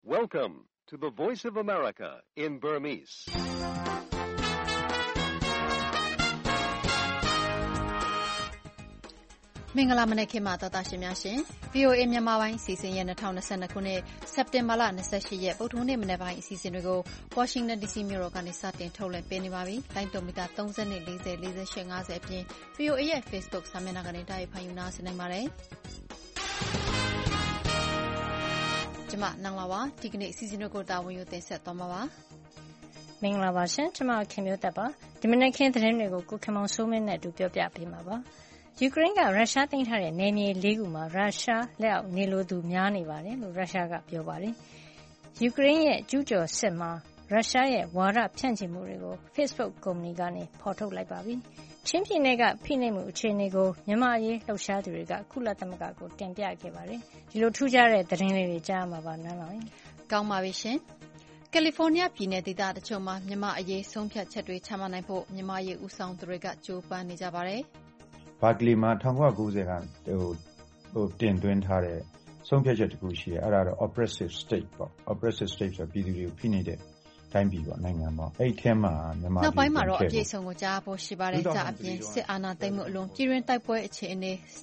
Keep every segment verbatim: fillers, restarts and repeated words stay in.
Welcome to the Voice of America in Burmese. ။မင်္ဂလာမနက်ခင်းပါသောတာရှင်များရှင် V O A မြန်မာပိုင်းအစီအစဉ်ရဲ့၂၀၂၂ခုနှစ်စက်တင်ဘာလ၂၈ရက်ဗုဒ္ဓဟူးနေ့မနက်ပိုင်းအစီအစဉ်တွေကို Washington D C မြို့တော်ကနေစတင်ထုတ်လွှင့်ပေးနေပါပြီ။လိုင်းတုံမီတာ၃၀နဲ့၄၀ ၄၈ ၅၀အပြင် V O A ရဲ့ Facebook စာမျက်နှာကနေတိုက်ရိုက်ဖန်ယူနားဆင်နိုင်ပါတယ်။ကျွန်မနန်းလာပါဒီကနေ့အစီအစဉ်တွေကိုတာဝန်ယူတင်ဆက်သွားမှာပါ။မင်္ဂလာပါရှင်ကျွန်မခင်မျိုးသက်ပါဒီမနက်ခင်းသတင်းတွေကိုကိုခင်မောင်စိုးမင်းနဲ့အတူပြောပြပေးမှာပါ။ယူကရိန်းကရုရှားသိမ်းထားတဲ့နယ်မြေလေးခုမှာရုရှားလက်အောက်နေလိုသူများနေပါတယ်လို့ရုရှားကပြောပါတယ်။ယူကရိန်းရဲ့ကျူးကျော်စစ်မှာရုရှားရဲ့ဝါဒဖြန့်ချီမှုတွေကို Facebook ကုမ္ပဏီကနေဖော်ထုတ်လိုက်ပါပြီ။ချင်းပြည်နယ်ကဖိနှိပ်မှုအခြေအနေကိုမြန်မာအရေးလှုပ်ရှားသူတွေကကုလသမဂ္ဂကိုတင်ပြခဲ့ပါတယ်။ဒီလိုထူးခြားတဲ့သတင်းလေးတွေကြားမှာပါနန်းလောင်။ကောင်းပါပြီရှင်။ကယ်လီဖိုးနီးယားပြည်နယ်ဒေသတချို့မှာမြန်မာအရေးဆုံးဖြတ်ချက်တွေချမှတ်နိုင်ဖို့မြန်မာရေးဦးဆောင်သူတွေကကြိုးပမ်းနေကြပါတယ်။ဘာကလီမှာ၁၉၉၀ကဟိုဟိုတင်သွင်းထားတဲ့ဆုံးဖြတ်ချက်တစ်ခုရှိတယ်အဲ့ဒါတော့ oppressive state ပေါ့ oppressive state ဆိုပြည်သူတွေကိုဖိနှိပ်တဲ့တိုင်းပြည်ပေါ့နိုင်ငံပေါ့အဲ့ဒီထဲမှာမြန်မာနောက်ပိုင်းမှာတော့အပြည့်အစုံကိုကြားဖို့ရှိပါတယ်ကြာအပြင်စစ်အာဏာသိမ်းမှုအလွန်ပြည်တွင်းတိုက်ပွဲအခြေအနေ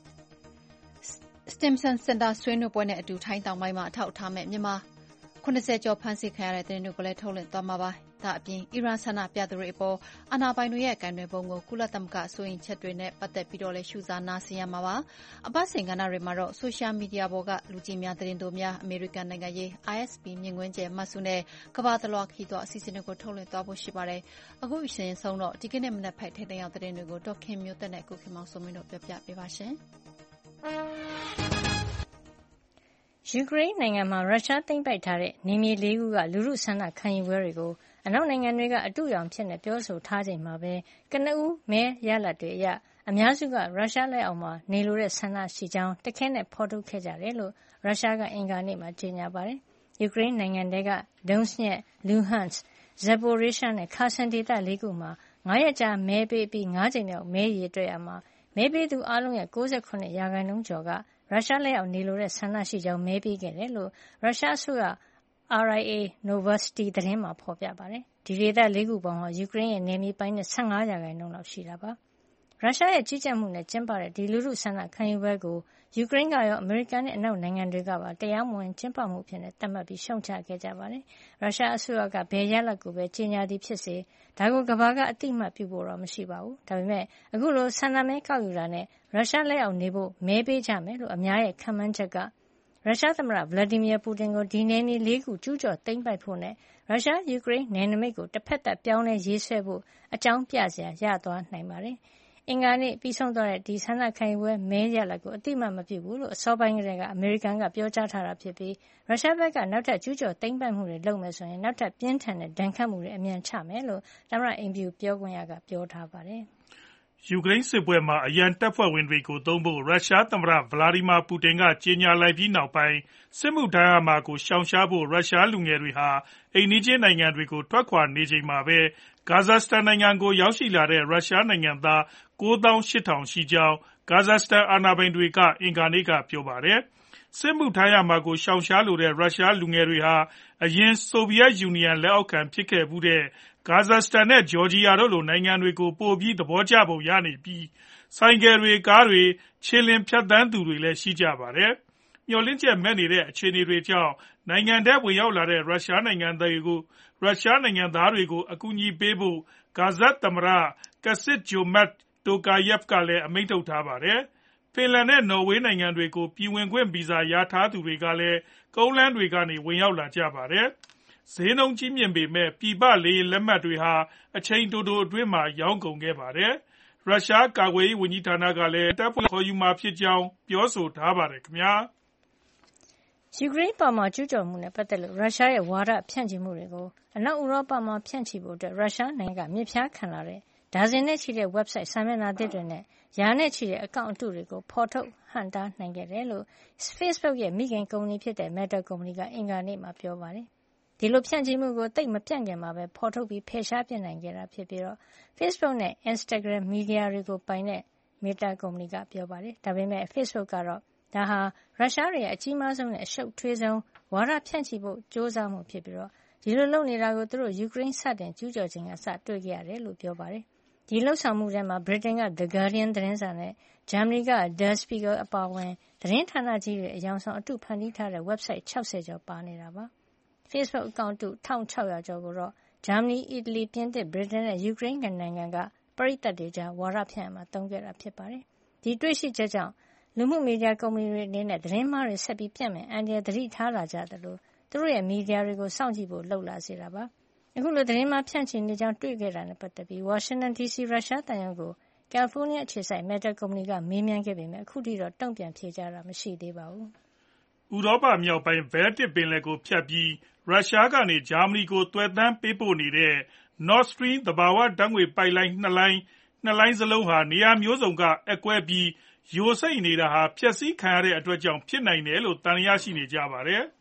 Stimson Center ဆွေးနွေးပွဲနဲ့အတူထိုင်းတောင်ပိုင်းမှာအထောက်အထားမဲ့မြန်မာခုနှစ်ဆယ်ကျော်ဖမ်းဆီးခံရတဲ့တဲ့တွေကိုလည်းထုတ်လွှင့်သွားမှာပါဒါအပြင်အီရန်ဆန္ဒပြသူတွေအပေါ်အာဏာပိုင်တွေရဲ့ကံတွေပုံကိုကုလသမဂ္ဂဆိုရင်ချက်တွေနဲ့ပတ်သက်ပြီးတော့လည်းရှုစားနားဆင်ရမှာပါအပတ်စဉ်ကဏ္ဍတွေမှာတော့ဆိုရှယ်မီဒီယာပေါ်ကလူကြည့်များသတင်းတို့များအမေရိကန်နိုင်ငံရေး I S P မြင့်ကွင်းကျဲမှတ်စုနဲ့ကမ္ဘာသလွှာခီးသွွားအစီအစဉ်တွေကိုထုတ်လွှင့်သွားဖို့ရှိပါတယ်အခုအရှင်ဆုံးတော့ဒီကနေ့မနက်ဖိုက်ထိတဲ့ရောက်သတင်းတွေကိုဒေါက်ခင်မျိုးသက်နဲ့ကိုခင်မောင်စိုးမင်းတို့ပြပြပေးပါရှင်ယူကရိန်းနိုင်ငံမှာရုရှားသိမ်းပိုက်ထားတဲ့နေမြေလေးခုကလူထုဆန္ဒခံယူပွဲတွေကိုအနောက်နိုင်ငံတွေကအတုရောင်ဖြစ်နေပြောဆိုထားချိန်မှာပဲကနဦးမဲရလဒ်တွေအရအများစုကရုရှားလက်အောက်မှာနေလိုတဲ့ဆန္ဒရှိကြောင်းတခဲနဲ့ဖော်ထုတ်ခဲ့ကြတယ်လို့ရုရှားကအင်္ဂါနေ့မှာကြေညာပါတယ်။ယူကရိန်းနိုင်ငံတွေက Donetsk, Luhansk, Zaporizhzhia နဲ့ Kherson ဒေသလေးခုမှာငါးရက်ကြာမဲပေးပြီးငါးကြိမ်မြောက်မဲရေတွက်ရမှာမဲပေးသူအားလုံးရဲ့၉၇ရာခိုင်နှုန်းကျော်ကရုရှားလက်အောက်နေလိုတဲ့ဆန္ဒရှိကြောင်းမဲပေးခဲ့တယ်လို့ရုရှားအစိုးရ R I A Novosti သတင်းမှာဖော်ပြပါတယ်။ဒီဒေသလေးခုပေါင်းဟာယူကရိန်းရဲ့နယ်မြေပိုင်းနဲ့၁၅ရာခိုင်နှုန်းလောက်ရှိတာပါ။ရုရှားရဲ့ကြီးကြပ်မှုနဲ့ကျင်းပတဲ့ဒီလူထုဆန္ဒခံယူပွဲကိုယူကရိန်းကရောအမေရိကန်နဲ့အနောက်နိုင်ငံတွေကပါတရားမဝင်ကျင်းပမှုဖြစ်နေသတ်မှတ်ပြီးရှုံချခဲ့ကြပါတယ်။ရုရှားအစိုးရကဘယ်ရလဒ်ကိုပဲကြေညာသည်ဖြစ်စေဒါကိုကမ္ဘာကအတိအမှတ်ပြုဖို့တော့မရှိပါဘူး။ဒါပေမဲ့အခုလိုဆန္ဒမဲကောက်ယူတာနဲ့ရုရှားလက်အောက်နေဖို့မဲပေးကြမယ်လို့အများရဲ့ခန့်မှန်းချက်ကရုရှားသမ္မတဗလာဒီမီယာပူတင်ကိုဒီနယ်မြေလေးခုကျူးကျော်သိမ်းပိုက်ဖို့နဲ့ရုရှားယူကရိန်းနယ်နိမိတ်ကိုတစ်ဖက်သက်ပြောင်းလဲရေးဆွဲဖို့အကြောင်းပြစရာရသွားနိုင်ပါတယ်။အင်္ဂါနေ့ပြီးဆုံးသွားတဲ့ဒီဆန္ဒခံယူပွဲမဲရလဒ်ကိုအတိအမှတ်မပြုဘူးလို့အစောပိုင်းကတည်းကအမေရိကန်ကပြောကြားထားတာဖြစ်ပြီးရုရှားဘက်ကနောက်ထပ်ကျူးကျော်သိမ်းပိုက်မှုတွေလုပ်မယ်ဆိုရင်နောက်ထပ်ပြင်းထန်တဲ့ဒဏ်ခတ်မှုတွေအမြန်ချမယ်လို့သမ္မတအိမ်ဖြူပြောခွင့်ရကပြောထားပါတယ်။ယူကရိန်းစစ်ပွဲမှာအရန်တပ်ဖွဲ့ဝင်တွေကိုသုံးဖို့ရုရှားသမ္မတဗလာဒီမာပူတင်ကကြေညာလိုက်ပြီးနောက်ပိုင်းစစ်မှုထမ်းရမှာကိုရှောင်ရှားဖို့ရုရှားလူငယ်တွေဟာအိမ်နီးချင်းနိုင်ငံတွေကိုထွက်ခွာနေချိန်မှာပဲဂါဇတ်စတန်နိုင်ငံကိုရောက်ရှိလာတဲ့ရုရှားနိုင်ငံသား၉သောင်း၈ထောင်ရှိကြောင်းဂါဇတ်စတန်အာဏာပိုင်တွေကအင်္ဂါနေ့ကပြောပါတယ်။စစ်မှုထမ်းရမှာကိုရှောင်ရှားလိုတဲ့ရုရှားလူငယ်တွေဟာအရင်ဆိုဗီယက်ယူနီယံလက်အောက်ခံဖြစ်ခဲ့မှုတဲ့ဂါဇတ်စတန်နဲ့ဂျော်ဂျီယာတို့လိုနိုင်ငံတွေကိုပိုပြီးသဘောကျပုံရနေပြီးဆိုင်ကယ်တွေကားတွေခြေလျင်ဖြတ်သန်းသူတွေလည်းရှိကြပါတယ်။မျှော်လင့်ချက်မဲ့နေတဲ့အခြေအနေတွေကြောင့်နိုင်ငံထဲဝင်ရောက်လာတဲ့ရုရှားနိုင်ငံသားတွေကိုရုရှားနိုင်ငံသားတွေကိုအကူအညီပေးဖို့ဂါဇတ်သမ္မတကဆစ်ဂျိုမတ်တိုကာယက်ကလည်းအမိန့်ထုတ်ထားပါတယ်။ဖင်လန်နဲ့နော်ဝေးနိုင်ငံတွေကိုပြည်ဝင်ခွင့်ဗီဇာရထားသူတွေကလည်းကုန်းလမ်းတွေကနေဝင်ရောက်လာကြပါတယ်။ဈေးနှုန်းကြီးမြင့်ပေမဲ့ပြည်ပလေယာဉ်လက်မှတ်တွေဟာအချိန်တိုတိုအတွင်းမှာရောင်းကုန်ခဲ့ပါတယ်။ရုရှားကာကွယ်ရေးဝန်ကြီးဌာနကလည်းတပ်ဖွဲ့ခေါ်ယူမှာဖြစ်ကြောင်းပြောဆိုထားပါတယ်ခင်ဗျာ။ယူကရိန်းပေါ်မှာကျူးကျော်မှုနဲ့ပတ်သက်လို့ရုရှားရဲ့ဝါဒဖြန့်ချီမှုတွေကိုအနောက်ဥရောပမှာဖြန့်ချီဖို့အတွက်ရုရှားနိုင်ငံကမြစ်ဖျားခံလာတဲ့ဒါဇင်နဲ့ချီတဲ့ website စာမျက်နှာသစ်တွေနဲ့ရာနဲ့ချီတဲ့အကောင့်အတုတွေကိုဖော်ထုတ်ဟန့်တားနိုင်ခဲ့တယ်လို့ Facebook ရဲ့မိခင်ကုမ္ပဏီဖြစ်တဲ့ Meta ကုမ္ပဏီကအင်္ဂါနေ့မှာပြောပါတယ်။ဒီလိုဖြန့်ချီမှုကိုသိပ်မပြန့်ခင်မှာပဲဖော်ထုတ်ပြီးဖယ်ရှားပစ်နိုင်ခဲ့တာဖြစ်ပြီးတော့ Facebook နဲ့ Instagram မီဒီယာတွေကိုပိုင်တဲ့ Meta ကုမ္ပဏီကပြောပါတယ်။ဒါပေမဲ့ Facebook ကတော့ဒါဟာရုရှားတွေရဲ့အကြီးမားဆုံးနဲ့အရှုပ်ထွေးဆုံးဝါဒဖြန့်ချိဖို့ကြိုးစားမှုဖြစ်ပြီးဒီလိုလုပ်နေတာကိုသူတို့ယူကရိန်းစတင်ကျူးကျော်ချိန်ကစတွေ့ခဲ့ရတယ်လို့ပြောပါတယ်။ဒီလှုပ်ဆောင်မှုထဲမှာဗြိတိန်က The Guardian သတင်းစာနဲ့ဂျာမနီက Der Spiegel အပါအဝင်သတင်းဌာနကြီးတွေအယောင်ဆောင်အတုဖန်တီးထားတဲ့ website ၆၀ကျော်ပါနေတာပါ။ Facebook အကောင့်တု၁၆၀၀ကျော်ကိုတော့ဂျာမနီ၊အီတလီ၊ပြင်သစ်၊ဗြိတိန်နဲ့ယူကရိန်းနိုင်ငံကပရိသတ်တွေကြားဝါဒဖြန့်ရာမှာသုံးခဲ့တာဖြစ်ပါတယ်။ဒီတွေ့ရှိချက်ကြောင့်လူမှုမီဒီယာကုမ္ပဏီတွေအနေနဲ့သတင်းမှားတွေဆက်ပြီးပြန့်မယ့်အန္တရာယ်သတိထားလာကြသလိုသူတို့ရဲ့မီဒီယာတွေကိုစောင့်ကြည့်ဖို့လုပ်လာစေတာပါ။အခုလိုသတင်းမှားဖြန့်ချိနေကြောင်းတွေ့ခဲ့တာနဲ့ပတ်သက်ပြီးဝါရှင်တန်ဒီစီရုရှားသံရုံးကိုကယ်လီဖိုးနီးယားအခြေစိုက် Meta ကုမ္ပဏီကမေးမြန်းခဲ့ပေမယ့်အခုထိတော့တုံ့ပြန်ဖြေကြားတာမရှိသေးပါဘူး။ဥရောပမြောက်ပိုင်း Baltic ပင်လယ်ကိုဖြတ်ပြီးရုရှားကနေဂျာမနီကိုသွယ်တန်းပေးပို့နေတဲ့ Nord Stream သဘာဝဓာတ်ငွေ့ပိုက်လိုင်းနှစ်လိုင်းနှစ်လိုင်းစလုံးဟာနေရာမျိုးစုံကအက်ကွဲပြီးယိုစိမ့်နေတာဟာဖျက်ဆီးခံရတဲ့အတွက်ကြောင့်ဖြစ်နိုင်တယ်လို့သံသယရှိနေကြပါတယ်။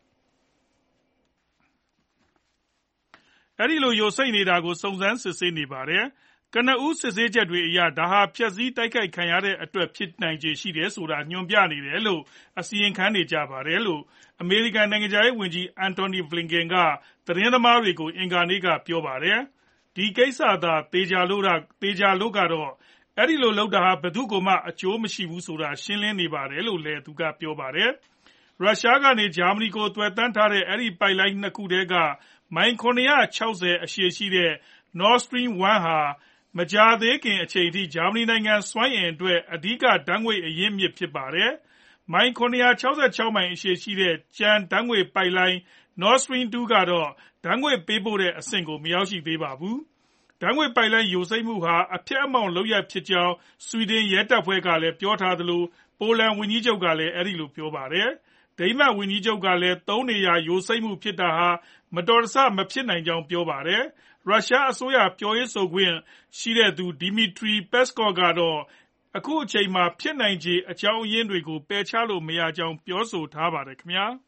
အဲဒီလိုယိုစိမ့်နေတာကိုစုံစမ်းစစ်ဆေးနေပါတယ်။ကနဦးစစ်ဆေးချက်တွေအရဒါဟာဖျက်ဆီးတိုက်ခိုက်ခံရတဲ့အတွက်ဖြစ်နိုင်ခြေရှိတယ်ဆိုတာညွှန်ပြနေတယ်လို့အစီရင်ခံနေကြပါတယ်လို့အမေရိကန်နိုင်ငံခြားရေးဝန်ကြီး Antony Blinken ကသတင်းသမားတွေကိုအင်္ဂါနေ့ကပြောပါတယ်။ဒီကိစ္စသာသေချာလို့ကတော့အဲဒီလိုလုပ်တာဟာဘယ်သူ့ကိုမှအကျိုးမရှိဘူးဆိုတာရှင်းလင်းနေပါတယ်လို့လည်းသူကပြောပါတယ်။ရုရှားကနေဂျာမနီကိုသွယ်တန်းထားတဲ့အဲဒီပိုက်လိုင်းနှစ်ခုထဲကမိုင်၇၆၀အရှည်ရှိတဲ့ Nord Stream ၁ ဟာမကြာသေးခင်အချိန်ထိဂျာမနီနိုင်ငံစွမ်းအင်အတွက်အဓိကဓာတ်ငွေ့အရင်းမြစ်ဖြစ်ပါတယ်။မိုင်၇၆၆မိုင်အရှည်ရှိတဲ့ကျန်ဓာတ်ငွေ့ပိုက်လိုင်း Nord Stream ၂ကတော့ဓာတ်ငွေ့ပေးပို့တဲ့အဆင့်ကိုမရောက်ရှိသေးပါဘူး။ဓာတ်ငွေ့ပိုက်လိုင်းယိုစိမ့်မှုဟာအဖျက်အမှောင့်လုပ်ရပ်ဖြစ်ကြောင်းဆွီဒင်ရဲတပ်ဖွဲ့ကလည်းပြောထားသလိုပိုလန်ဝန်ကြီးချုပ်ကလည်းအဲဒီလိုပြောပါတယ်။ဒိန်းမတ်ဝန်ကြီးချုပ်ကလည်းသုံးနေရာယိုစိမ့်မှုဖြစ်တာဟာမတော်တဆမဖြစ်နိုင်ကြောင်းပြောပါတယ်။ရုရှားအစိုးရပြောရေးဆိုခွင့်ရှိသူ Dmitry Peskov ကတော့အခုအချိန်မှာဖြစ်နိုင်ခြေအကြောင်းအရင်းတွေကိုပယ်ချလို့မရကြောင်းပြောဆိုထားပါတယ်ခင်ဗျာ။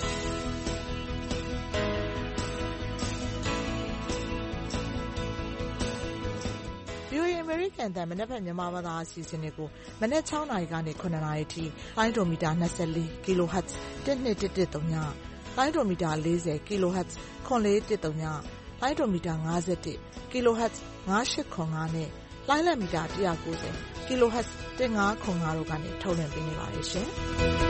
VOA အမေရိကန်အသံမနက်ဖြန်မြန်မာဘာသာအစီအစဉ်တွေကိုမနက်၆နာရီကနေ၇နာရီအထိလိုင်းဒိုမီတာ၂၄ kHz ၁၂၁၁၃ညလိုင်းဒိုမီတာ၄၀ kHz ၇၄၁၃ညလိုင်းဒိုမီတာ၅၁ kHz ၅၈၇၅နဲ့လိုင်းလံမီတာ၁၉၀ kHz ၁၅၇၅တို့ကနေထုတ်လွှင့်ပေးနေပါတယ်ရှင်။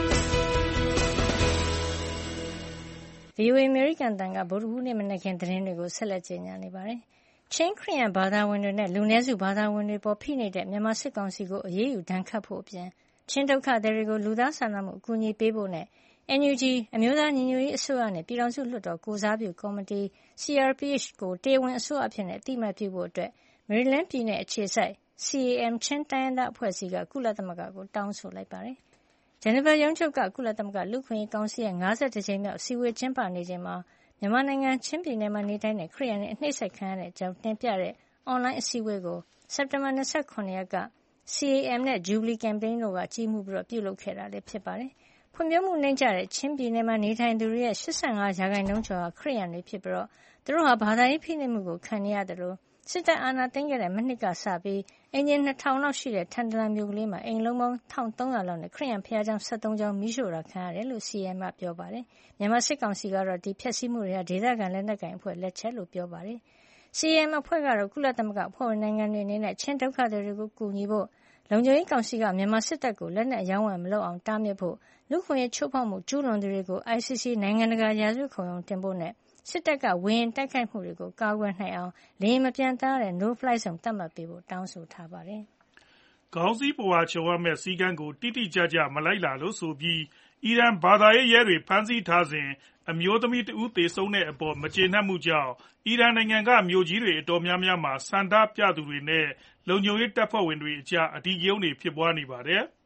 VOA အမေရိကန်အသံကဗုဒ္ဓဟူးနေ့မနက်ခင်းသတင်းတွေကိုဆက်လက်ကြေညာနေပါတယ်။ချင်းခရစ်ယာန်ဘာသာဝင်တွေနဲ့လူနည်းစုဘာသာဝင်တွေပေါ်ဖိနှိပ်တဲ့မြန်မာစစ်ကောင်စီကိုအရေးယူဒဏ်ခတ်ဖို့အပြင်ချင်းဒုက္ခသည်တွေကိုလူသားစာနာမှုအကူအညီပေးဖို့နဲ့ အန်ယူဂျီ အမျိုးသားညီညွတ်ရေးအစိုးရနဲ့ပြည်ထောင်စုလွှတ်တော်ကိုယ်စားပြုကော်မတီ စီ အာ် ပီ အိတ်ချ် ကိုတရားဝင်အစိုးရအဖြစ်အသိအမှတ်ပြုဖို့အတွက်မေရီလန်းပြည်နယ်အခြေစိုက် စီ အေ အမ် ချင်းတိုင်းရင်းသားအဖွဲ့အစည်းကကုလသမဂ္ဂကိုတောင်းဆိုလိုက်ပါတယ်။ဂျနီဗာရုံးချုပ်ကကုလသမဂ္ဂလူ့အခွင့်အရေးကောင်စီရဲ့၅၁ကြိမ်မြောက်အစည်းအဝေးကျင်းပနေချိန်မှာမြန်မာနိုင်ငံချင်းပြည်နယ်မှာနေထိုင်တဲ့ခရစ်ယာန်တွေအနှိပ်စက်ခံရတဲ့အကြောင်းတင်ပြတဲ့အွန်လိုင်းအစည်းအဝေးကိုစက်တင်ဘာ၂၇ရက်က စီ အေ အမ် နဲ့ Jubilee Campaign တို့ကကြီးမှုးပြီးပြုလုပ်ခဲ့တာလည်းဖြစ်ပါတယ်။ဖွံ့ဖြိုးမှုနိမ့်ကျတဲ့ချင်းပြည်နယ်မှာနေထိုင်သူတွေရဲ့၈၅ရာခိုင်နှုန်းကျော်ဟာခရစ်ယာန်တွေဖြစ်ပြီးသူတို့ဟာဘာသာရေးဖိနှိပ်မှုကိုခံနေရသလိုစစ်တပ်အာဏာသိမ်းခဲ့တဲ့မနှစ်ကစပြီးအင်ဂျင်၂ထောင်လောက်ရှိတဲ့ထန်တလန်မြို့ကလေးမှာအိမ်လုံးပေါင်း၁၃၀၀လောက်နဲ့ခရစ်ယာန်ဘုရားကျောင်း၁၃ကျောင်းမီးရှို့တာခံရတယ်လို့ စီ အေ အမ် ကပြောပါတယ်။မြန်မာစစ်ကောင်စီကတော့ဒီဖျက်ဆီးမှုတွေဟာဒေသခံလက်နက်ကိုင်အဖွဲ့လက်ချက်လို့ပြောပါတယ်။ စီ အေ အမ် အဖွဲ့ကတော့ကုလသမဂ္ဂအဖွဲ့ဝင်နိုင်ငံတွေအနေနဲ့ချင်းဒုက္ခသည်တွေကိုကူညီဖို့လုံခြုံရေးကောင်စီကမြန်မာစစ်တပ်ကိုလက်နက်အရောင်းဝယ်မလုပ်အောင်တားမြစ်ဖို့လူ့အခွင့်အရေးချိုးဖောက်မှုကျူးလွန်သူတွေကို အိုင် စီ စီ နိုင်ငံတကာရာဇဝတ်ခုံရုံးတင်ဖို့နဲ့စစ်တပ်ကဝေဟင်တိုက်ခိုက်မှုတွေကိုကာကွယ်နိုင်အောင်လေယာဉ်မပျံသန်းရတဲ့ no fly zone သတ်မှတ်ပေးဖို့တောင်းဆိုထားပါတယ်။ခေါင်းစည်းပဝါချွန်ရမယ့်စည်းကမ်းကိုတိတိကျကျမလိုက်နာလို့ဆိုပြီးအီရန်ဘာသာရေးရဲတွေဖမ်းဆီးထားစဉ်အမျိုးသမီးတဦးသေဆုံးတဲ့အပေါ်မကျေနပ်မှုကြောင့်အီရန်နိုင်ငံကမြို့ကြီးတွေအတော်များများမှာဆန္ဒပြသူတွေနဲ့လုံခြုံရေးတပ်ဖွဲ့ဝင်တွေအကြားအဓိကရုဏ်းတွေဖြစ်ပွားနေပါတယ်။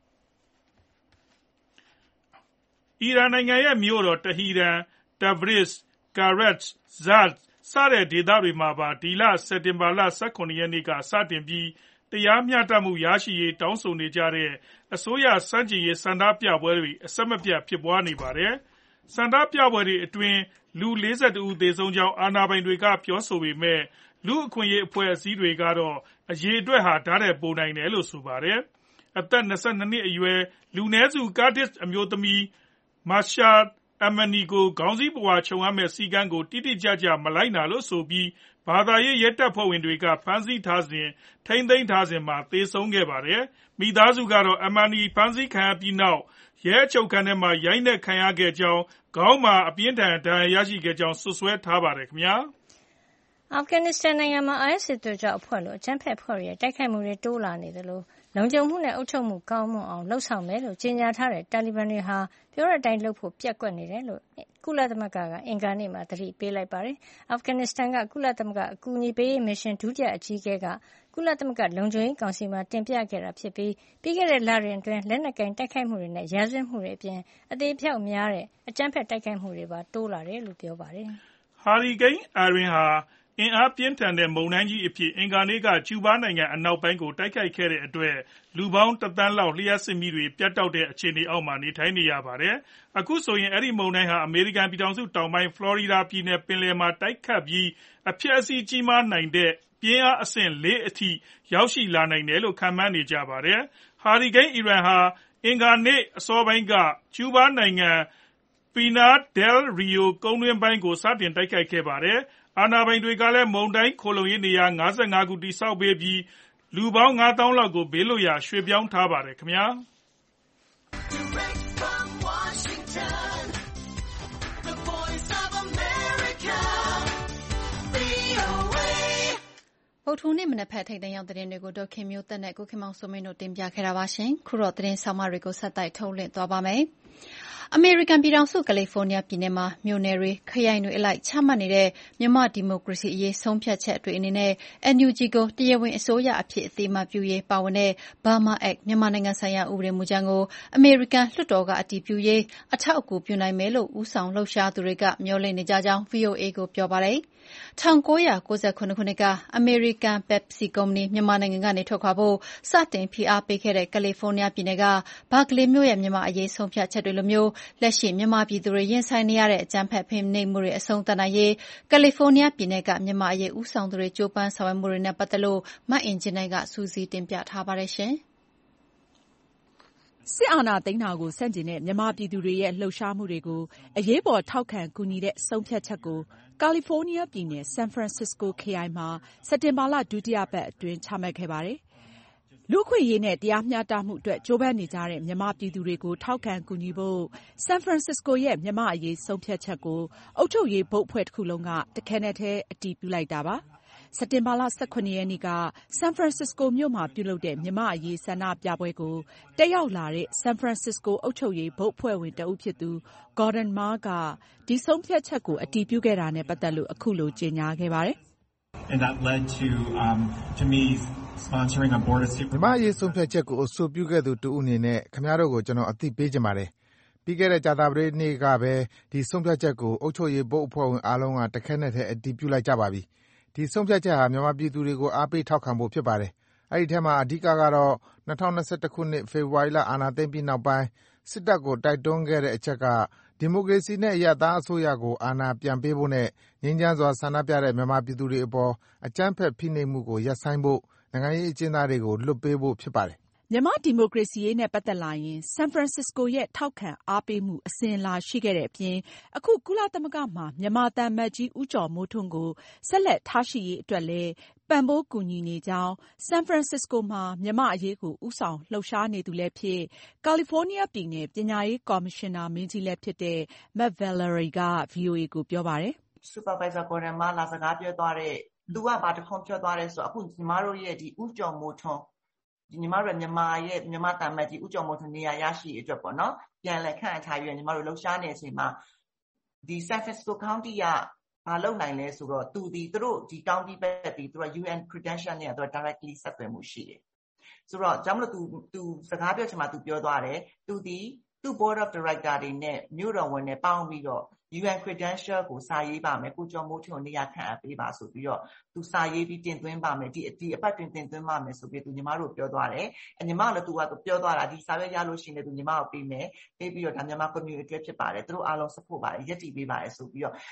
အီရန်နိုင်ငံရဲ့မြို့တော်တဟီရန်၊ တဘရစ်၊ကာရတ်၊ဇတ် စတဲ့ဒေသတွေမှာပါဒီလစက်တင်ဘာလ၁၇ရက်နေ့ကစတင်ပြီးတရားမျှတမှုရရှိရေးတောင်းဆိုနေကြတဲ့အစိုးရဆန့်ကျင်ရေးဆန္ဒပြပွဲတွေအဆက်မပြတ်ဖြစ်ပွားနေပါတယ်။ဆန္ဒပြပွဲတွေအတွင်းလူ၄၁ဦးသေဆုံးကြောင်းအာဏာပိုင်တွေကပြောဆိုပေမဲ့လူ့အခွင့်အရေးအဖွဲ့အစည်းတွေကတော့အရေအတွက်ဟာဒါထက်ပိုနိုင်တယ်လို့ဆိုပါတယ်။အသက်၂၂နှစ်အရွယ်လူနည်းစုကာဒစ်အမျိုးသမီးမာရှာ M N E ကိုခေါင်းစည်းပွားခြုံရမယ့်စည်းကမ်းကိုတိတိကျကျမလိုက်နာလို့ဆိုပြီးဘာသာရေးရဲတပ်ဖွဲ့ဝင်တွေကဖမ်းဆီးထားစဉ်ထိန်းသိမ်းထားစဉ်မှာသေဆုံးခဲ့ပါတယ်။မိသားစုကတော့ M N E ဖမ်းဆီးခံရပြီးနောက်ရဲအချုပ်ခန်းထဲမှာရိုက်နှက်ခံရခဲ့ကြောင်းခေါင်းမှာအပြင်းထန်ဒဏ်ရာရရှိခဲ့ကြောင်းစွပ်စွဲထားပါတယ်ခင်ဗျာ။အာဖဂန်နစ္စတန်နိုင်ငံမှာ အိုင်အက်စ် စစ်သွေးကြွအဖွဲ့လိုအကြမ်းဖက်အဖွဲ့တွေရဲ့တိုက်ခိုက်မှုတွေတိုးလာနေသလိုလုံခြုံမှုနဲ့အုပ်ချုပ်မှုကောင်းမွန်အောင်လုပ်ဆောင်မယ်လို့ကြေညာထားတဲ့တာလီဘန်တွေဟာပြောတဲ့အတိုင်းလုပ်ဖို့ပျက်ကွက်နေတယ်လို့ကုလသမဂ္ဂကအင်္ဂါနေ့မှာသတိပေးလိုက်ပါတယ်။အာဖဂန်နစ္စတန်ကကုလသမဂ္ဂအကူအညီပေးရေးမစ်ရှင်ဒုတိယအကြီးအကဲကကုလသမဂ္ဂလုံခြုံရေးကောင်စီမှာတင်ပြခဲ့တာဖြစ်ပြီးပြီးခဲ့တဲ့လတွေအတွင်းလက်နက်ကင်တိုက်ခိုက်မှုတွေနဲ့ရာဇဝတ်မှုတွေအပြင်အသေးအဖြောက်များတဲ့အကြမ်းဖက်တိုက်ခိုက်မှုတွေပါတိုးလာတယ်လို့ပြောပါတယ်။ဟာရီကိန်းအာရင်ဟာအင်အားပြင်းထန်တဲ့မုန်တိုင်းကြီးအဖြစ်အင်္ဂါနေ့ကကျူးဘားနိုင်ငံအနောက်ပိုင်းကိုတိုက်ခိုက်ခဲ့တဲ့အတွက်လူပေါင်းတစ်သန်းလောက်လျှပ်စစ်မီးတွေပြတ်တောက်တဲ့အခြေအနေအောက်မှာနေထိုင်နေရပါတယ်။အခုဆိုရင်အဲ့ဒီမုန်တိုင်းဟာအမေရိကန်ပြည်ထောင်စုတောင်ပိုင်းဖလော်ရီဒါပြည်နယ်ပင်လယ်မှာတိုက်ခတ်ပြီးအဖျက်အဆီးကြီးမားနိုင်တဲ့ပြင်းအားအဆင့်လေးအထိရောက်ရှိလာနိုင်တယ်လို့ခန့်မှန်းနေကြပါတယ်။ဟာရီကိန်းအီရန်ဟာအင်္ဂါနေ့အစောပိုင်းကကျူးဘားနိုင်ငံပီနာဒဲလ်ရီယိုကုန်းတွင်းပိုင်းကိုစတင်တိုက်ခိုက်ခဲ့ပါတယ်။အာဏာပိုင်တွေကလည်းမုန်တိုင်းခိုလုံရေးနေရာ၅၅ခုတည်ဆောက်ပေးပြီးလူပေါင်းငါးသောင်းလောက်ကိုဘေးလွတ်ရာရွှေ့ပြောင်းထားပါတယ်ခင်ဗျာဗုဒ္ဓဟူးနေ့မနက်ဖက်ထိပ်သိမ်းရောက်သတင်းတွေကိုဒေါ်ခင်မျိုးသက်နဲ့ကိုခင်မောင်စိုးမင်းတို့တင်ပြခဲ့တာပါရှင်ခုတော့သတင်းဆောင်မတွေကိုဆက်တိုက်ထုတ်လွှင့်သွားပါမယ်အမေရိကန်ပြည်ထောင်စုကယ်လီဖိုးနီးယားပြည်နယ်မှာမြို့နယ်တွေခရိုင်တွေအလိုက်ချမှတ်နေတဲ့မြန်မာဒီမိုကရေစီအရေးဆုံးဖြတ်ချက်တွေအနေနဲ့ N U G ကိုတရားဝင်အစိုးရအဖြစ်အသိအမှတ်ပြုရေးပါဝင်တဲ့ Burma Act မြန်မာနိုင်ငံဆိုင်ရာဥပဒေမူကြမ်းကိုအမေရိကန်လွှတ်တော်ကအတည်ပြုရေးအထောက်အကူပြုနိုင်မယ်လို့ဦးဆောင်လှုပ်ရှားသူတွေကမျှော်လင့်နေကြကြောင်း V O A ကိုပြောပါတယ်။၁၉၉၇ခုနှစ်ကအမေရိကန် Pepsi ကုမ္ပဏီမြန်မာနိုင်ငံကနေထွက်ခွာဖို့စတင်ဖိအားပေးခဲ့တဲ့ကယ်လီဖိုးနီးယားပြည်နယ်ကဘာကလေးမြို့ရဲ့မြန်မာအရေးဆုံးဖြတ်ချက်တွေလိုမျိုးလက်ရှိမြန်မာပြည်သူတွေရင်ဆိုင်နေရတဲ့အကြမ်းဖက်ဖိနှိပ်မှုတွေအဆုံးသတ်နိုင်ရေးကယ်လီဖိုးနီးယားပြည်နယ်ကမြန်မာအရေးဦးဆောင်သူတွေကြိုးပမ်းဆောင်ရွက်မှုတွေနဲ့ပတ်သက်လို့မအင်ဂျင်နိုင်ကစူးစီးတင်ပြထားပါတယ်ရှင်။စစ်အာဏာသိမ်းတာကိုဆန့်ကျင်တဲ့မြန်မာပြည်သူတွေရဲ့လှုပ်ရှားမှုတွေကိုအရေးပေါ်ထောက်ခံကူညီတဲ့ဆုံးဖြတ်ချက်ကိုကယ်လီဖိုးနီးယားပြည်နယ်ဆန်ဖရန်စစ္စကိုခရိုင်မှာစက်တင်ဘာလဒုတိယပတ်အတွင်းချမှတ်ခဲ့ပါတယ်။လူ့အခွင့်အရေးနဲ့တရားမျှတမှုအတွက်ကြိုးပမ်းနေကြတဲ့မြန်မာပြည်သူတွေကိုထောက်ခံကူညီဖို့ဆန်ဖရန်စစ္စကိုရဲ့မြန်မာအရေးဆုံးဖြတ်ချက်ကိုအုပ်ချုပ်ရေးဘုတ်အဖွဲ့တစ်ခုလုံးကတခဲနက်တည်းအတည်ပြုလိုက်တာပါ။စက်တင်ဘာလ၁၇ရက်နေ့ကဆန်ဖရန်စစ္စကိုမြို့မှာပြုလုပ်တဲ့မြန်မာအရေးဆန္ဒပြပွဲကိုတက်ရောက်လာတဲ့ဆန်ဖရန်စစ္စကိုအုပ်ချုပ်ရေးဘုတ်အဖွဲ့ဝင်တဦးဖြစ်သူ Gordon Ma ကဒီဆုံးဖြတ်ချက်ကိုအတည်ပြုခဲ့တာနဲ့ပတ်သက်လို့အခုလိုကြေညာခဲ့ပါတယ်။ And that led to um to me sponsoring a board of super မြန်မာအရေးဆုံးဖြတ်ချက်ကိုအဆိုပြုခဲ့သူတူဦးအနေနဲ့ခင်ဗျားတို့ကိုကျွန်တော်အသိပေးချင်ပါတယ်။ပြီးခဲ့တဲ့ကြာသပတေးနေ့ကပဲဒီဆုံးဖြတ်ချက်ကိုအုပ်ချုပ်ရေးဘုတ်အဖွဲ့ဝင်အားလုံးကတခဲနဲ့တည်းအတည်ပြုလိုက်ကြပါပြီ။ဒီဆုံးဖြတ်ချက်ဟာမြန်မာပြည်သူတွေကိုအားပေးထောက်ခံဖို့ဖြစ်ပါတယ်။အဲဒီထဲမှာအဓိကကတော့၂၀၂၁ခုနှစ်ဖေဖော်ဝါရီလအာဏာသိမ်းပြီးနောက်ပိုင်းစစ်တပ်ကိုတိုက်တွန်းခဲ့တဲ့အချက်ကဒီမိုကရေစီနဲ့အရပ်သားအစိုးရကိုအာဏာပြန်ပေးဖို့နဲ့ငြိမ်းချမ်းစွာဆန္ဒပြတဲ့မြန်မာပြည်သူတွေအပေါ်အကြမ်းဖက်ဖိနှိပ်မှုကိုရပ်ဆိုင်းဖို့နိုင်ငံရေးအကျဉ်းသားတွေကိုလွှတ်ပေးဖို့ဖြစ်ပါတယ်။မြန်မာဒီမိုကရေစီရေးနဲ့ပတ်သက်လာရင်ဆန်ဖရန်စစ္စကိုရဲ့ထောက်ခံအားပေးမှုအစဉ်အလာရှိခဲ့တဲ့အပြင်အခုကုလသမဂ္ဂမှာမြန်မာသံအမတ်ကြီးဦးကျော်မိုးထွန်းကိုဆက်လက်ထားရှိရေးအတွက်လည်းပံ့ပိုးကူညီနေကြောင်းဆန်ဖရန်စစ္စကိုမှာမြန်မာအရေးကိုဦးဆောင်လှုပ်ရှားနေသူလည်းဖြစ်ကယ်လီဖိုးနီးယားပြည်နယ်ပညာရေးကော်မရှင်နာမင်းကြီးလည်းဖြစ်တဲ့ Matt Valerie က V O A ကိုပြောပါတယ်။ Supervisor Gordon Ma လာစကားပြောသွားတဲ့သူကဘာတခွန်းပြောသွားတယ်ဆိုအခုညီမတို့ရဲ့ဒီဦးကျော်မိုးထွန်းဒီညီမတို့မြန်မာရဲ့မြန်မာတမန်ကြီးဦးကျော်မိုးထွန်းနေရာရရှိအတွက်ပေါ့နော်ပြန်လည်ခန့်အပ်ထားပြီးညီမတို့လှုပ်ရှားနေတဲ့အချိန်မှာဒီ San Francisco County ကဘာလုပ်နိုင်လဲဆိုတော့သူဒီသူတို့ဒီ county ဘက်ပြီးသူက U N credential နဲ့သူက directly ဆက်သွယ်မှုရှိတယ်ဆိုတော့ကြောင့်မလို့သူသူစကားပြောချင်မှသူပြောသွားတယ်သူဒီသူ့ board of director တွေနဲ့မြို့တော်ဝန်နဲ့ပေါင်းပြီးတော့ U N credential ကိုစာရေးပါမယ်ကိုကျော်မိုးထွန်းကိုနေရာခန့်အပ်ပေးပါဆိုပြီးတော့သူစာရေးပြီးတင်သွင်းပါမယ်ဒီဒီအပတ်တွင်တင်သွင်းပါမယ်ဆိုပြီးသူညီမတို့ပြောသွားတယ်အညီမလည်းသူကပြောသွားတာဒီစာရွက်ရလို့ရှိရင်လည်းသူညီမကိုပေးမယ်ပေးပြီးတော့ဒါမြန်မာ community အတွက်ဖြစ်ပါတယ်သူတို့အားလုံး support ပါတယ်ရက်တည်ပေးပါတယ်ဆိုပြီးတော့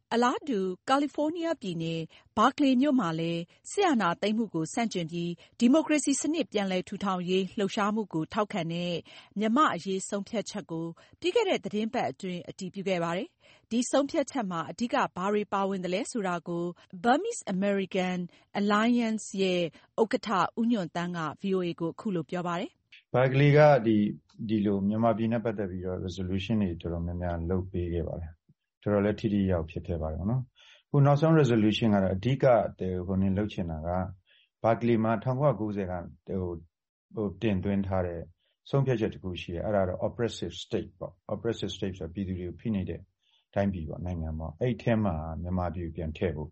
အလားတူကာလီဖိုးနီးယားပြည်နယ်ဘာကလေမြို့မှာလည်းစစ်အာဏာသိမ်းမှုကိုဆန့်ကျင်ပြီးဒီမိုကရေစီစနစ်ပြန်လည်ထူထောင်ရေးလှုပ်ရှားမှုကိုထောက်ခံတဲ့မြန်မာ့အရေးဆုံးဖြတ်ချက်ကိုပြီးခဲ့တဲ့သီတင်းပတ်အတွင်းအတည်ပြုခဲ့ပါတယ်။ဒီဆုံးဖြတ်ချက်မှာအဓိကဘာတွေပါဝင်သလဲဆိုတာကို Burmese American Alliance ရဲ့ဥက္ကဋ္ဌဦးညွန့်သန်းက ဗွီအိုအေ ကိုအခုလိုပြောပါတယ်။ဘာကလီကဒီဒီလိုမြန်မာပြည်နဲ့ပတ်သက်ပြီးတော့ resolution တွေတော်တော်များများလုပ်ပေးခဲ့ပါတယ်။တော်တော်လည်းထိထိရောက်ဖြစ်ခဲ့ပါတယ်နော်။ခုနောက်ဆုံး resolution ကတော့အဓိကဟိုနည်းလုပ်ချင်တာကဘာကလီမှာ၁၉၉၀ကဟိုဟိုတင်သွင်းထားတဲ့ဆုံးဖြတ်ချက်တစ်ခုရှိတယ်အဲ့ဒါတော့ oppressive state ပေါ့ oppressive state ဆိုပြည်သူတွေကိုဖိနှိပ်တဲ့တိုင်းပြည်ပေါ့နိုင်ငံပေါ့အဲ့ထဲမှာမြန်မာပြည်ပြန်ထည့်ဖို့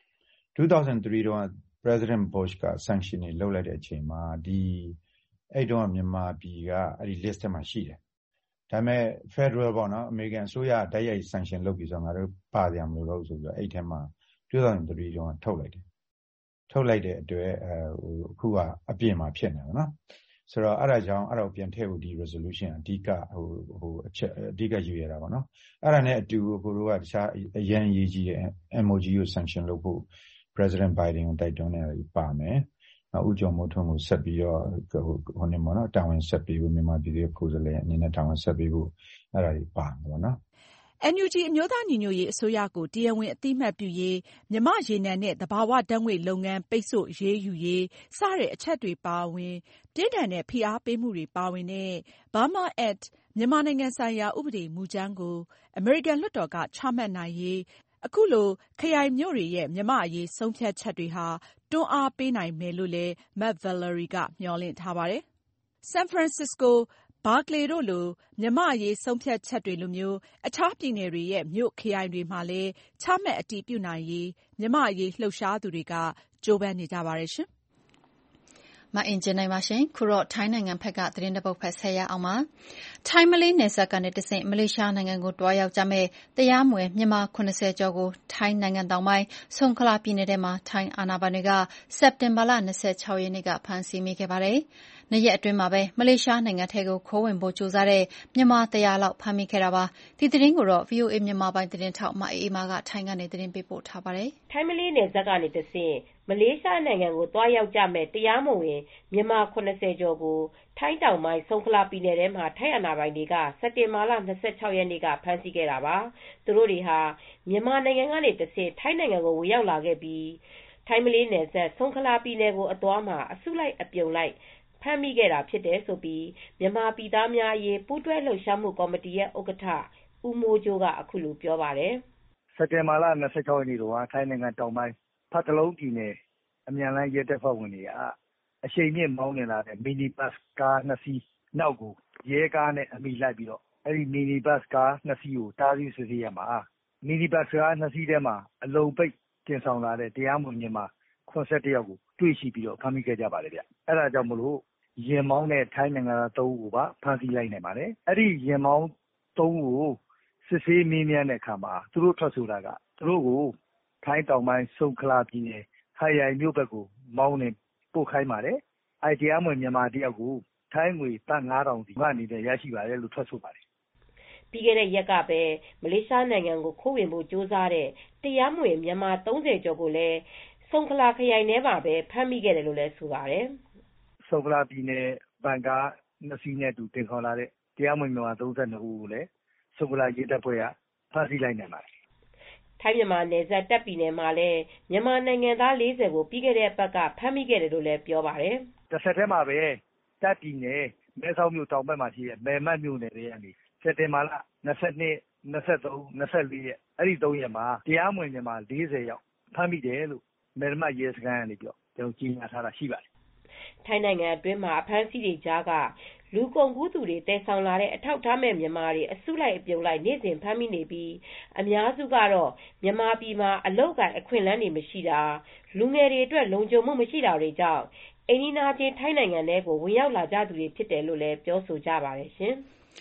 two thousand threeတုန်းက President Bush က sanction တွေလုပ်လိုက်တဲ့အချိန်မှာဒီအဲ့တုန်းကမြန်မာပြည်ကအဲ့ဒီ list ထဲမှာရှိတယ်ဒါပေမဲ့ Federal ပေါ့နော် American အစိုးရတိုက်ရိုက် sanction လုပ်ပြီးဆိုတော့ငါတို့ပါကြမလို့လို့ဆိုပြီးတော့အဲ့ထဲမှာtwo thousand threeတုန်းကထုတ်လိုက်တယ်ထုတ်လိုက်တဲ့အတွက်အဲဟိုအခုကအပြင်မှာဖြစ်နေတယ်နော်ဆိုတော့အဲ့ဒါကြောင့်အဲ့ဒါကိုပြန်ထည့်ဖို့ဒီ resolution အဓိကဟိုဟိုအချက်အဓိကယူရတာပေါ့နော်အဲ့ဒါနဲ့အတူကိုတို့ကတခြားအရန်ရေးကြီးရဲ့ M O G ကို sanction လုပ်ဖို့ President Biden ကိုတိုက်တွန်းနေတာပါမယ်နောက်ဦးကျော်မိုးထွန်းကိုဆက်ပြီးတော့ဟိုဟိုနေမနော်တာဝန်ဆက်ပြီးဖို့မြန်မာပြည်ရဲ့ကိုယ်စားလှယ်အနေနဲ့တာဝန်ဆက်ပြီးဖို့အဲ့ဒါတွေပါမှာပေါ့နော် N U G အမျိုးသားညီညွတ်ရေးအစိုးရကိုတရားဝင်အသိအမှတ်ပြုရေးမြန်မာရေနံနဲ့သဘာဝဓာတ်ငွေ့လုပ်ငန်းပိတ်ဆို့အရေးယူရေးစတဲ့အချက်တွေပါဝင်ပြင်းထန်တဲ့ဖိအားပေးမှုတွေပါဝင်တဲ့ Burma Act မြန်မာနိုင်ငံဆိုင်ရာဥပဒေမူကြမ်းကိုအမေရိကန်လွှတ်တော်ကချမှတ်နိုင်ရေးအခုလိုခရိုင်မြို့တွေရဲ့မြန်မာ့အရေးဆုံးဖြတ်ချက်တွေဟာတွန်းအားပေးနိုင်မယ်လို့လည်း Matt Valerie ကမျှော်လင့်ထားပါတယ်။ San Franciscoဘာကလေတို့လိုမြန်မာ့အရေးဆုံးဖြတ်ချက်တွေလိုမျိုးအခြားပြည်နယ်တွေရဲ့မြို့ခရိုင်တွေမှာလည်းချမှတ်အတည်ပြုနိုင်ရေးမြန်မာ့အရေးလှုပ်ရှားသူတွေကကြိုးပမ်းနေကြပါတယ်ရှင်။မအင်ဂျင်နိုင်ပါရှင်ခုတော့ထိုင်းနိုင်ငံဘက်ကသတင်းတပုတ်ဖတ်ဆက်ရအောင်ပါထိုင်းမလေးနယ်စပ်ကနေတဆင့်မလေးရှားနိုင်ငံကိုတွားရောက်ကြမဲ့တရားမဝင်မြန်မာ၇၀ကျော်ကိုထိုင်းနိုင်ငံတောင်ပိုင်းဆုံခလာပြည်နယ်ထဲမှာထိုင်းအာဏာပိုင်တွေကစက်တင်ဘာလ၂၆ရက်နေ့ကဖမ်းဆီးမိခဲ့ပါတယ်နှစ်ရက်အတွင်းမှာပဲမလေးရှားနိုင်ငံထဲကိုခိုးဝင်ဖို့ကြိုးစားတဲ့မြန်မာတရာလောက်ဖမ်းမိခဲ့တာပါဒီသတင်းကိုတော့ ဗွီအိုအေ မြန်မာပိုင်းသတင်းထောက်မအေးအေးမာကထိုင်းကနေသတင်းပေးပို့ထားပါတယ်ထိုင်းမလေးနယ်စပ်ကနေတဆင့်မလေးရှားနိုင်ငံကိုတွားရောက်ကြမဲ့တရားမဝင်မြန်မာ၇၀ကျော်ကိုထိုင်းတောင်ပိုင်းဆုံခလာပြည်နယ်ထဲမှာထိုင်းအာဏာပိုင်တွေကစက်တင်ဘာလ၂၆ရက်နေ့ကဖမ်းဆီးခဲ့တာပါသူတို့တွေဟာမြန်မာနိုင်ငံကနေတဆင့်ထိုင်းနိုင်ငံကိုဝင်ရောက်လာခဲ့ပြီးထိုင်းမလေးနယ်စပ်ဆုံခလာပြည်နယ်ကိုအသွားမှာအစုလိုက်အပြုံလိုက်ဖမ်းမိခဲ့တာဖြစ်တယ်ဆိုပြီးမြန်မာပြည်သားများအရေးပူးတွဲလှုပ်ရှားမှုကော်မတီရဲ့ဥက္ကဋ္ဌဦးမိုးကြိုးကအခုလိုပြောပါတယ်စက်တင်ဘာလ၂၆ရက်နေ့တုန်းကထိုင်းနိုင်ငံတောင်ပိုင်းဖတ်တလုံးပြည်နယ်အမြန်လမ်းရဲတပ်ဖွဲ့ဝင်တွေကအရှိန်မြင့်မောင်းနေလာတဲ့မီနီဘတ်ကားနှစ်စီးနောက်ကိုရဲကားနဲ့အမိလိုက်ပြီးတော့အဲဒီမီနီဘတ်ကားနှစ်စီးကိုတားဆီးစစ်ဆေးရမှာမီနီဘတ်ကားနှစ်စီးထဲမှာအလုံပိတ်တင်ဆောင်လာတဲ့တရားမဝင်မြန်မာ၇၁ယောက်ကိုတွေ့ရှိပြီးတော့ဖမ်းမိခဲ့ကြပါတယ်ဗျအဲဒါကြောင့်မလို့ရင်မောင်းတဲ့ထိုင်းနိုင်ငံသားသုံးဦးကိုပါဖမ်းဆီးလိုက်နိုင်ပါတယ်အဲ့ဒီရင်မောင်းသုံးဦးကိုစစ်ဆေးမေးမြန်းတဲ့အခါမှာသူတို့ထွက်ဆိုတာကသူတို့ကိုထိုင်းတောင်ပိုင်းဆုံခလာပြည်နယ်ခရိုင်မြို့ဘက်ကိုမောင်းနေပို့ခိုင်းပါတယ်အဲ့ဒီအမွေမြန်မာတယောက်ကိုထိုင်းငွေတန်၅ထောင်စီကနေရရှိပါတယ်လို့ထွက်ဆိုပါတယ်ပြီးခဲ့တဲ့ရက်ကပဲမလေးရှားနိုင်ငံကိုခိုးဝင်ဖို့ကြိုးစားတဲ့တရားမဝင်မြန်မာ၃၀ကျော်ကိုလည်းဆုံခလာခရိုင်ထဲမှာပဲဖမ်းမိခဲ့တယ်လို့လည်းဆိုပါတယ်ဆုံခလာပြည်နယ်ဘန်ကားနှစ်စီးနဲ့တူတင်ခေါ်လာတဲ့တရားမဝင်မြန်မာ၃၂ဦးကိုလည်းဆုံခလာရဲတပ်ဖွဲ့ကဖမ်းဆီးလိုက်နိုင်ပါတယ်ထိုင်းမြန်မာနယ်စပ်တပ်ပြည်နယ်မှာလည်းမြန်မာနိုင်ငံသား၄၀ကိုပြီးခဲ့တဲ့အပတ်ကဖမ်းမိခဲ့တယ်လို့လည်းပြောပါတယ်တစ်ဆက်တည်းမှာပဲတပ်ပြည်နယ်မဲဆောက်မြို့တောင်ဘက်မှာရှိတဲ့မဲမတ်မြို့နယ်တွေကနေစက်တင်ဘာလ၂၂ ၂၃ ၂၄ရက်အဲ့ဒီ၃ရက်မှာတရားမဝင်မြန်မာ၄၀ယောက်ဖမ်းမိတယ်လို့မဲမတ်ရဲစခန်းကနေပြောကျွန်တော်ကြီးညာထားတာရှိပါတယ်ထိုင်းနိုင်ငံအတွင်းမှာအဖမ်းဆီးတွေကြားကလူကုန်ကူးသူတွေတဲဆောင်လာတဲ့အထောက်ထားမဲ့မြန်မာတွေအစုလိုက်အပြုံလိုက်နေ့စဉ်ဖမ်းမိနေပြီးအများစုကတော့မြန်မာပြည်မှာအလုပ်ကိုင်အခွင့်အလမ်းတွေမရှိတာလူငယ်တွေအတွက်လုံခြုံမှုမရှိတာတွေကြောင့်အိမ်နီးနားချင်းထိုင်းနိုင်ငံထဲကိုဝင်ရောက်လာကြသူတွေဖြစ်တယ်လို့လည်းပြောဆိုကြပါတယ်ရှင်။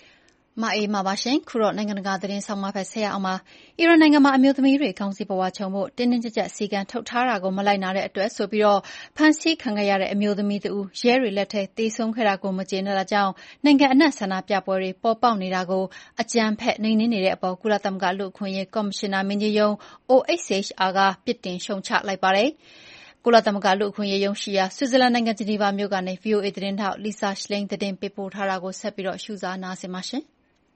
မအေးမာပါရှင်ခုတော့နိုင်ငံတကာသတင်းဆောင်မဖက်ဆက်ရအောင်ပါအီရန်နိုင်ငံမှာအမျိုးသမီးတွေခေါင်းစည်းပဝါချုံဖို့တင်းတင်းကြပ်ကြပ်စီကံထုတ်ထားတာကိုမလိုက်နာတဲ့အတွက်ဆိုပြီးတော့ဖမ်းဆီးခံခဲ့ရတဲ့အမျိုးသမီးတူရဲတွေလက်ထဲတေဆုံးခဲ့တာကိုမကျေနပ်တာကြောင့်နိုင်ငံအနှံ့ဆန္ဒပြပွဲတွေပေါ်ပေါက်နေတာကိုအကြမ်းဖက်နှိမ်နင်းနေတဲ့အပေါ်ကုလသမဂ္ဂလူ့အခွင့်အရေးကော်မရှင်နာမင်းကြီးရုံး O H C H R ကပြစ်တင်ရှုံချလိုက်ပါတယ်ကုလသမဂ္ဂလူ့အခွင့်အရေးရုံးရှိရာဆွစ်ဇာလန်နိုင်ငံဂျနီဗာမြို့ကနေ V O A သတင်းထောက် Lisa Schlein သတင်းပေးပို့ထားတာကိုဆက်ပြီးတော့ရှုစားနားဆင်ပါရှင်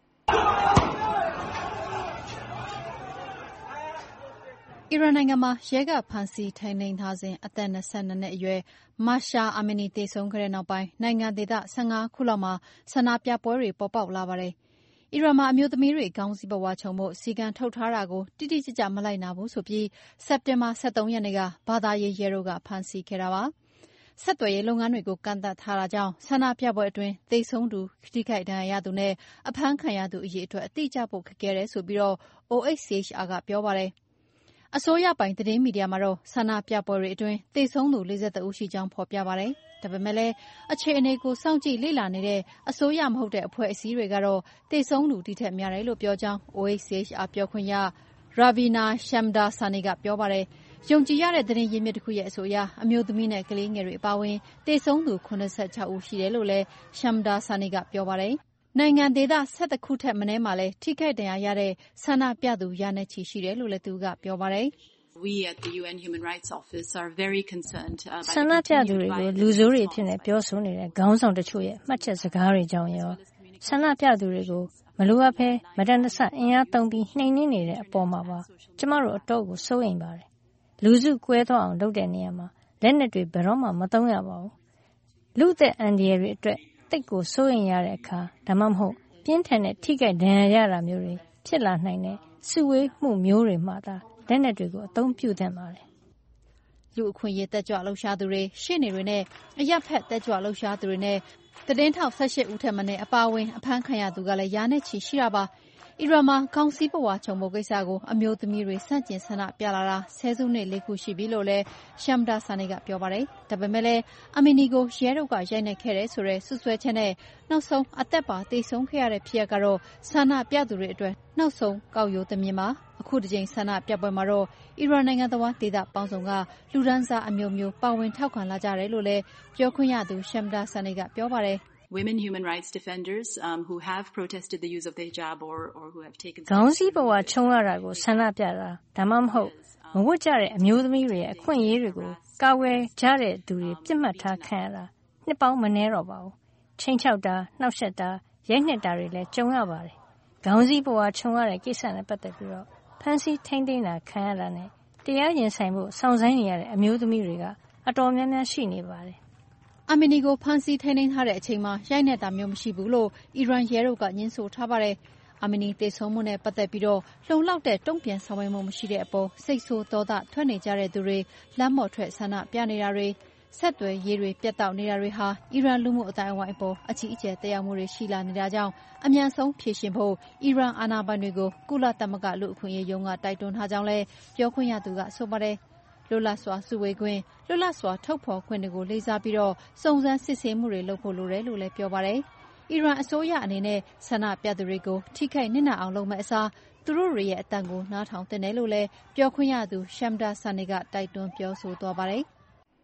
အီရန်နိုင်ငံမှာရဲကဖမ်းဆီးထိန်းသိမ်းထားစဉ်အသက်၂၂နှစ်အရွယ်မာရှာအာမီနီသေဆုံးခဲ့တဲ့နောက်ပိုင်းနိုင်ငံဒေသ၁၅ခုလောက်မှာဆန္ဒပြပွဲတွေပေါ်ပေါက်လာပါတယ်။အီရန်မှာအမျိုးသမီးတွေခေါင်းစည်းပဝါချုံဖို့စီကံထုတ်ထားတာကိုတိတိကျကျမလိုက်နာဘူးဆိုပြီးစက်တင်ဘာ၁၃ရက်နေ့ကဘာသာရေးရဲတို့ကဖမ်းဆီးခဲ့တာပါ။ဆက်သွယ်ရေးလုပ်ငန်းတွေကိုကန့်သတ်ထားတာကြောင့်ဆန္ဒပြပွဲအတွင်းသေဆုံးသူထိခိုက်ဒဏ်ရာရသူနဲ့အဖမ်းခံရသူအရေအတွက်အတိအကျဖို့ခက်ခဲတယ်ဆိုပြီးတော့ O H C H R ကပြောပါတယ်။အစိုးရပိုင်သတင်းမီဒီယာမှာတော့ဆန္ဒပြပွဲတွေအတွင်းသေဆုံးသူ၄၁ဦးရှိကြောင်းဖော်ပြပါတယ်။ဒါပေမဲ့လည်းအခြေအနေကိုစောင့်ကြည့်လေ့လာနေတဲ့အစိုးရမဟုတ်တဲ့အဖွဲ့အစည်းတွေကတော့သေဆုံးသူဒီထက်များတယ်လို့ပြောကြောင်း O H C H R ပြောခွင့်ရ Ravina Shamdasani ကပြောပါတယ်။ယုံကြည်ရတဲ့သတင်းရင်းမြစ်တစ်ခုရဲ့အဆိုအရအမျိုးသမီးနဲ့ကလေးငယ်တွေအပါအဝင်သေဆုံးသူ၇၆ဦးရှိတယ်လို့လည်း Shamdasani ကပြောပါတယ်။နိုင်ငံဒေသ၁၁ခုထက်မနည်းမှာလည်းထိခိုက်ဒဏ်ရာရတဲ့ဆန္ဒပြသူရာနဲ့ချီရှိတယ်လို့လည်းသူကပြောပါတယ်။ We at the U N Human Rights Office are very concerned about ဆန္ဒပြသူတွေကိုလူဆိုးတွေဖြစ်နေပြောဆိုနေတဲ့ခေါင်းဆောင်တချို့ရဲ့မှတ်ချက်စကားတွေကြောင့်ရောဆန္ဒပြသူတွေကိုမလိုအပ်ဘဲမတန်တဆအင်အားသုံးပြီးနှိမ်နင်းနေတဲ့အပေါ်မှာပါကျမတို့အတော့ကိုစိုးရိမ်ပါတယ်။လူစုကွဲသွားအောင်လုပ်တဲ့နေရာမှာလက်နက်တွေဘယ်တော့မှမသုံးရပါဘူး။လူသက်အန္တရာယ်တွေအတွက်တိတ်ကိုစိုးရိမ်ရတဲ့အခါဒါမှမဟုတ်ပြင်းထန်တဲ့ထိခိုက်ဒဏ်ရာရတာမျိုးတွေဖြစ်လာနိုင်တဲ့စုဝေးမှုမျိုးတွေမှသာလက်နက်တွေကိုအသုံးပြုသင့်ပါတယ်။လူအခွင့်အရေးတက်ကြွလှုပ်ရှားသူတွေရှေ့နေတွေနဲ့အရက်ဖက်တက်ကြွလှုပ်ရှားသူတွေနဲ့သတင်းထောက်၁၈ဦးထက်မနည်းအပါအဝင်အဖမ်းခံရသူကလည်းရာနဲ့ချီရှိတာပါ။အီရန်မှာခေါင်းစည်းပဝါချုံဖို့ကိစ္စကိုအမျိုးသမီးတွေဆန့်ကျင်ဆန္ဒပြလာတာဆယ်စုနှစ်လေးခုရှိပြီလို့လည်း Shamdasani ကပြောပါတယ်။ဒါပေမဲ့လည်းအမီနီကိုရဲတို့ကရိုက်နှက်ခဲ့တယ်ဆိုတဲ့စွပ်စွဲချက်နဲ့နောက်ဆုံးအသက်ပါသေဆုံးခဲ့ရတဲ့ဖြစ်ရပ်ကတော့ဆန္ဒပြသူတွေအတွက်နောက်ဆုံးကောက်ရိုးသမင်ပါ။အခုတစ်ချိန်ဆန္ဒပြပွဲမှာတော့အီရန်နိုင်ငံတော်ဒေသပေါင်းစုံကလူဒန်းစားအမျိုးမျိုးပါဝင်ထောက်ခံလာကြတယ်လို့လည်းပြောခွင့်ရသူ Shamdasani ကပြောပါတယ်။ Women human rights defenders um, who have protested the use of the hijab or, or who have taken ခေါင်းစည်းပဝါချုံရတာကိုဆန္ဒပြတာဒါမှမဟုတ်မဝတ်ကြတဲ့အမျိုးသမီးတွေရဲ့အခွင့်အရေးတွေကိုကာဝယ်ကြတဲ့သူတွေပြစ်မှတ်ထားခံရတာနှစ်ပေါင်းမနည်းတော့ပါဘူးချိန်ချောက်တာနှောက်ယှက်တာရိုက်နှက်တာတွေလည်းကြုံရပါတယ်ခေါင်းစည်းပဝါချုံရတဲ့ကိစ္စနဲ့ပတ်သက်ပြီးတော့ဖန်ဆီးထိန်းသိမ်းတာခံရတာနဲ့တရားရင်ဆိုင်ဖို့စောင့်ဆိုင်းနေရတဲ့အမျိုးသမီးတွေကအတော်များများရှိနေပါတယ်အမီနီကိုဖမ်းဆီးထိန်းသိမ်းထားတဲ့အချိန်မှာရိုက်နှက်တာမျိုးမရှိဘူးလို့အီရန်ရဲတို့ကညင်းဆိုထားပါတယ်။အမီနီသေဆုံးမှုနဲ့ပတ်သက်ပြီးတော့လုံလောက်တဲ့တုံ့ပြန်ဆောင်ရွက်မှုမရှိတဲ့အပေါ်စိတ်ဆိုးဒေါသထွက်နေကြတဲ့သူတွေလမ်းပေါ်ထွက်ဆန္ဒပြနေတာတွေဆက်သွယ်ရေးတွေပြတ်တောက်နေတာတွေဟာအီရန်လူမှုအတိုင်းအဝိုင်းအပေါ်အကြီးအကျယ်သက်ရောက်မှုတွေရှိလာနေတာကြောင့်အမြန်ဆုံးဖြေရှင်းဖို့အီရန်အာဏာပိုင်တွေကိုကုလသမဂ္ဂလူ့အခွင့်အရေးရုံးကတိုက်တွန်းထားကြောင်းလည်းပြောခွင့်ရသူကဆိုပါတယ်။လွတ်လပ်စွာစုဝေးခွင့်လွတ်လပ်စွာထုတ်ဖော်ခွင့်တွေကိုလေးစားပြီးတော့စုံစမ်းစစ်ဆေးမှုတွေလုပ်ဖို့လိုတယ်လို့လည်းပြောပါတယ်။အီရန်အစိုးရအနေနဲ့ဆန္ဒပြသူတွေကိုထိခိုက်နစ်နာအောင်လုပ်မဲ့အစားသူတို့တွေရဲ့အတန်ကိုနားထောင်သင့်တယ်လို့လည်းပြောခွင့်ရသူ Shamdasani ကတိုက်တွန်းပြောဆိုသွားပါတယ်။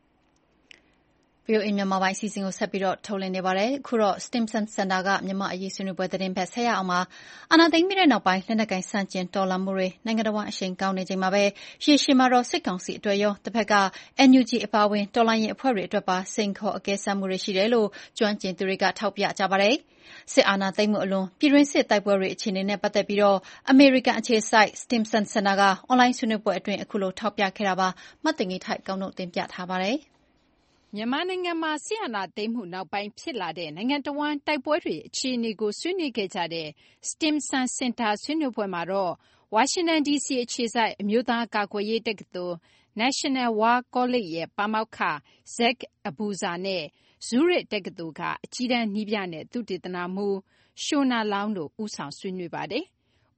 V O A မြန်မာပိုင်းအစီအစဉ်ကိုဆက်ပြီးတော့ထုတ်လွှင့်နေပါတယ်။အခုတော့ Stimson Center ကမြန်မာအရေးဆွေးနွေးပွဲသတင်းဖက်ဆက်ရအောင်ပါ။အာဏာသိမ်းပြီးတဲ့နောက်ပိုင်းလက်နက်ကိုင်ဆန့်ကျင်တော်လှန်မှုတွေနိုင်ငံတော်အရှိန်ကောင်းနေချိန်မှာပဲရေရှည်မှာတော့စစ်ကောင်စီအတွက်ရောတစ်ဖက်က N U G အပါအဝင်တော်လှန်ရေးအဖွဲ့တွေအတွက်ပါစိန်ခေါ်အကဲစမ်းမှုတွေရှိတယ်လို့ကျွမ်းကျင်သူတွေကထောက်ပြကြပါတယ်။စစ်အာဏာသိမ်းမှုအလွန်ပြည်တွင်းစစ်တိုက်ပွဲတွေအခြေအနေနဲ့ပတ်သက်ပြီးတော့အမေရိကန်အခြေစိုက် Stimson Center ကအွန်လိုင်းဆွေးနွေးပွဲအတွင်းအခုလိုထောက်ပြခဲ့တာပါ။မတ်တင်ကြီးထိုက်ကောင်းတို့တင်ပြထားပါတယ်။မြန်မာနိုင်ငံမှာစစ်အာဏာသိမ်းမှုနောက်ပိုင်းဖြစ်လာတဲ့နိုင်ငံတဝန်းတိုက်ပွဲတွေအခြေအနေကိုဆွေးနွေးခဲ့ကြတဲ့ Stimson Center ဆွေးနွေးပွဲမှာတော့ဝါရှင်တန်ဒီစီအခြေစိုက်အမျိုးသားကာကွယ်ရေးတက္ကသိုလ် National War College ရဲ့ပါမောက္ခ Zach Abuza နဲ့ Zurich တက္ကသိုလ်ကအကြီးတန်းနည်းပြနဲ့သုတေသနမှူး Shona Loong တို့ဦးဆောင်ဆွေးနွေးပါတယ်။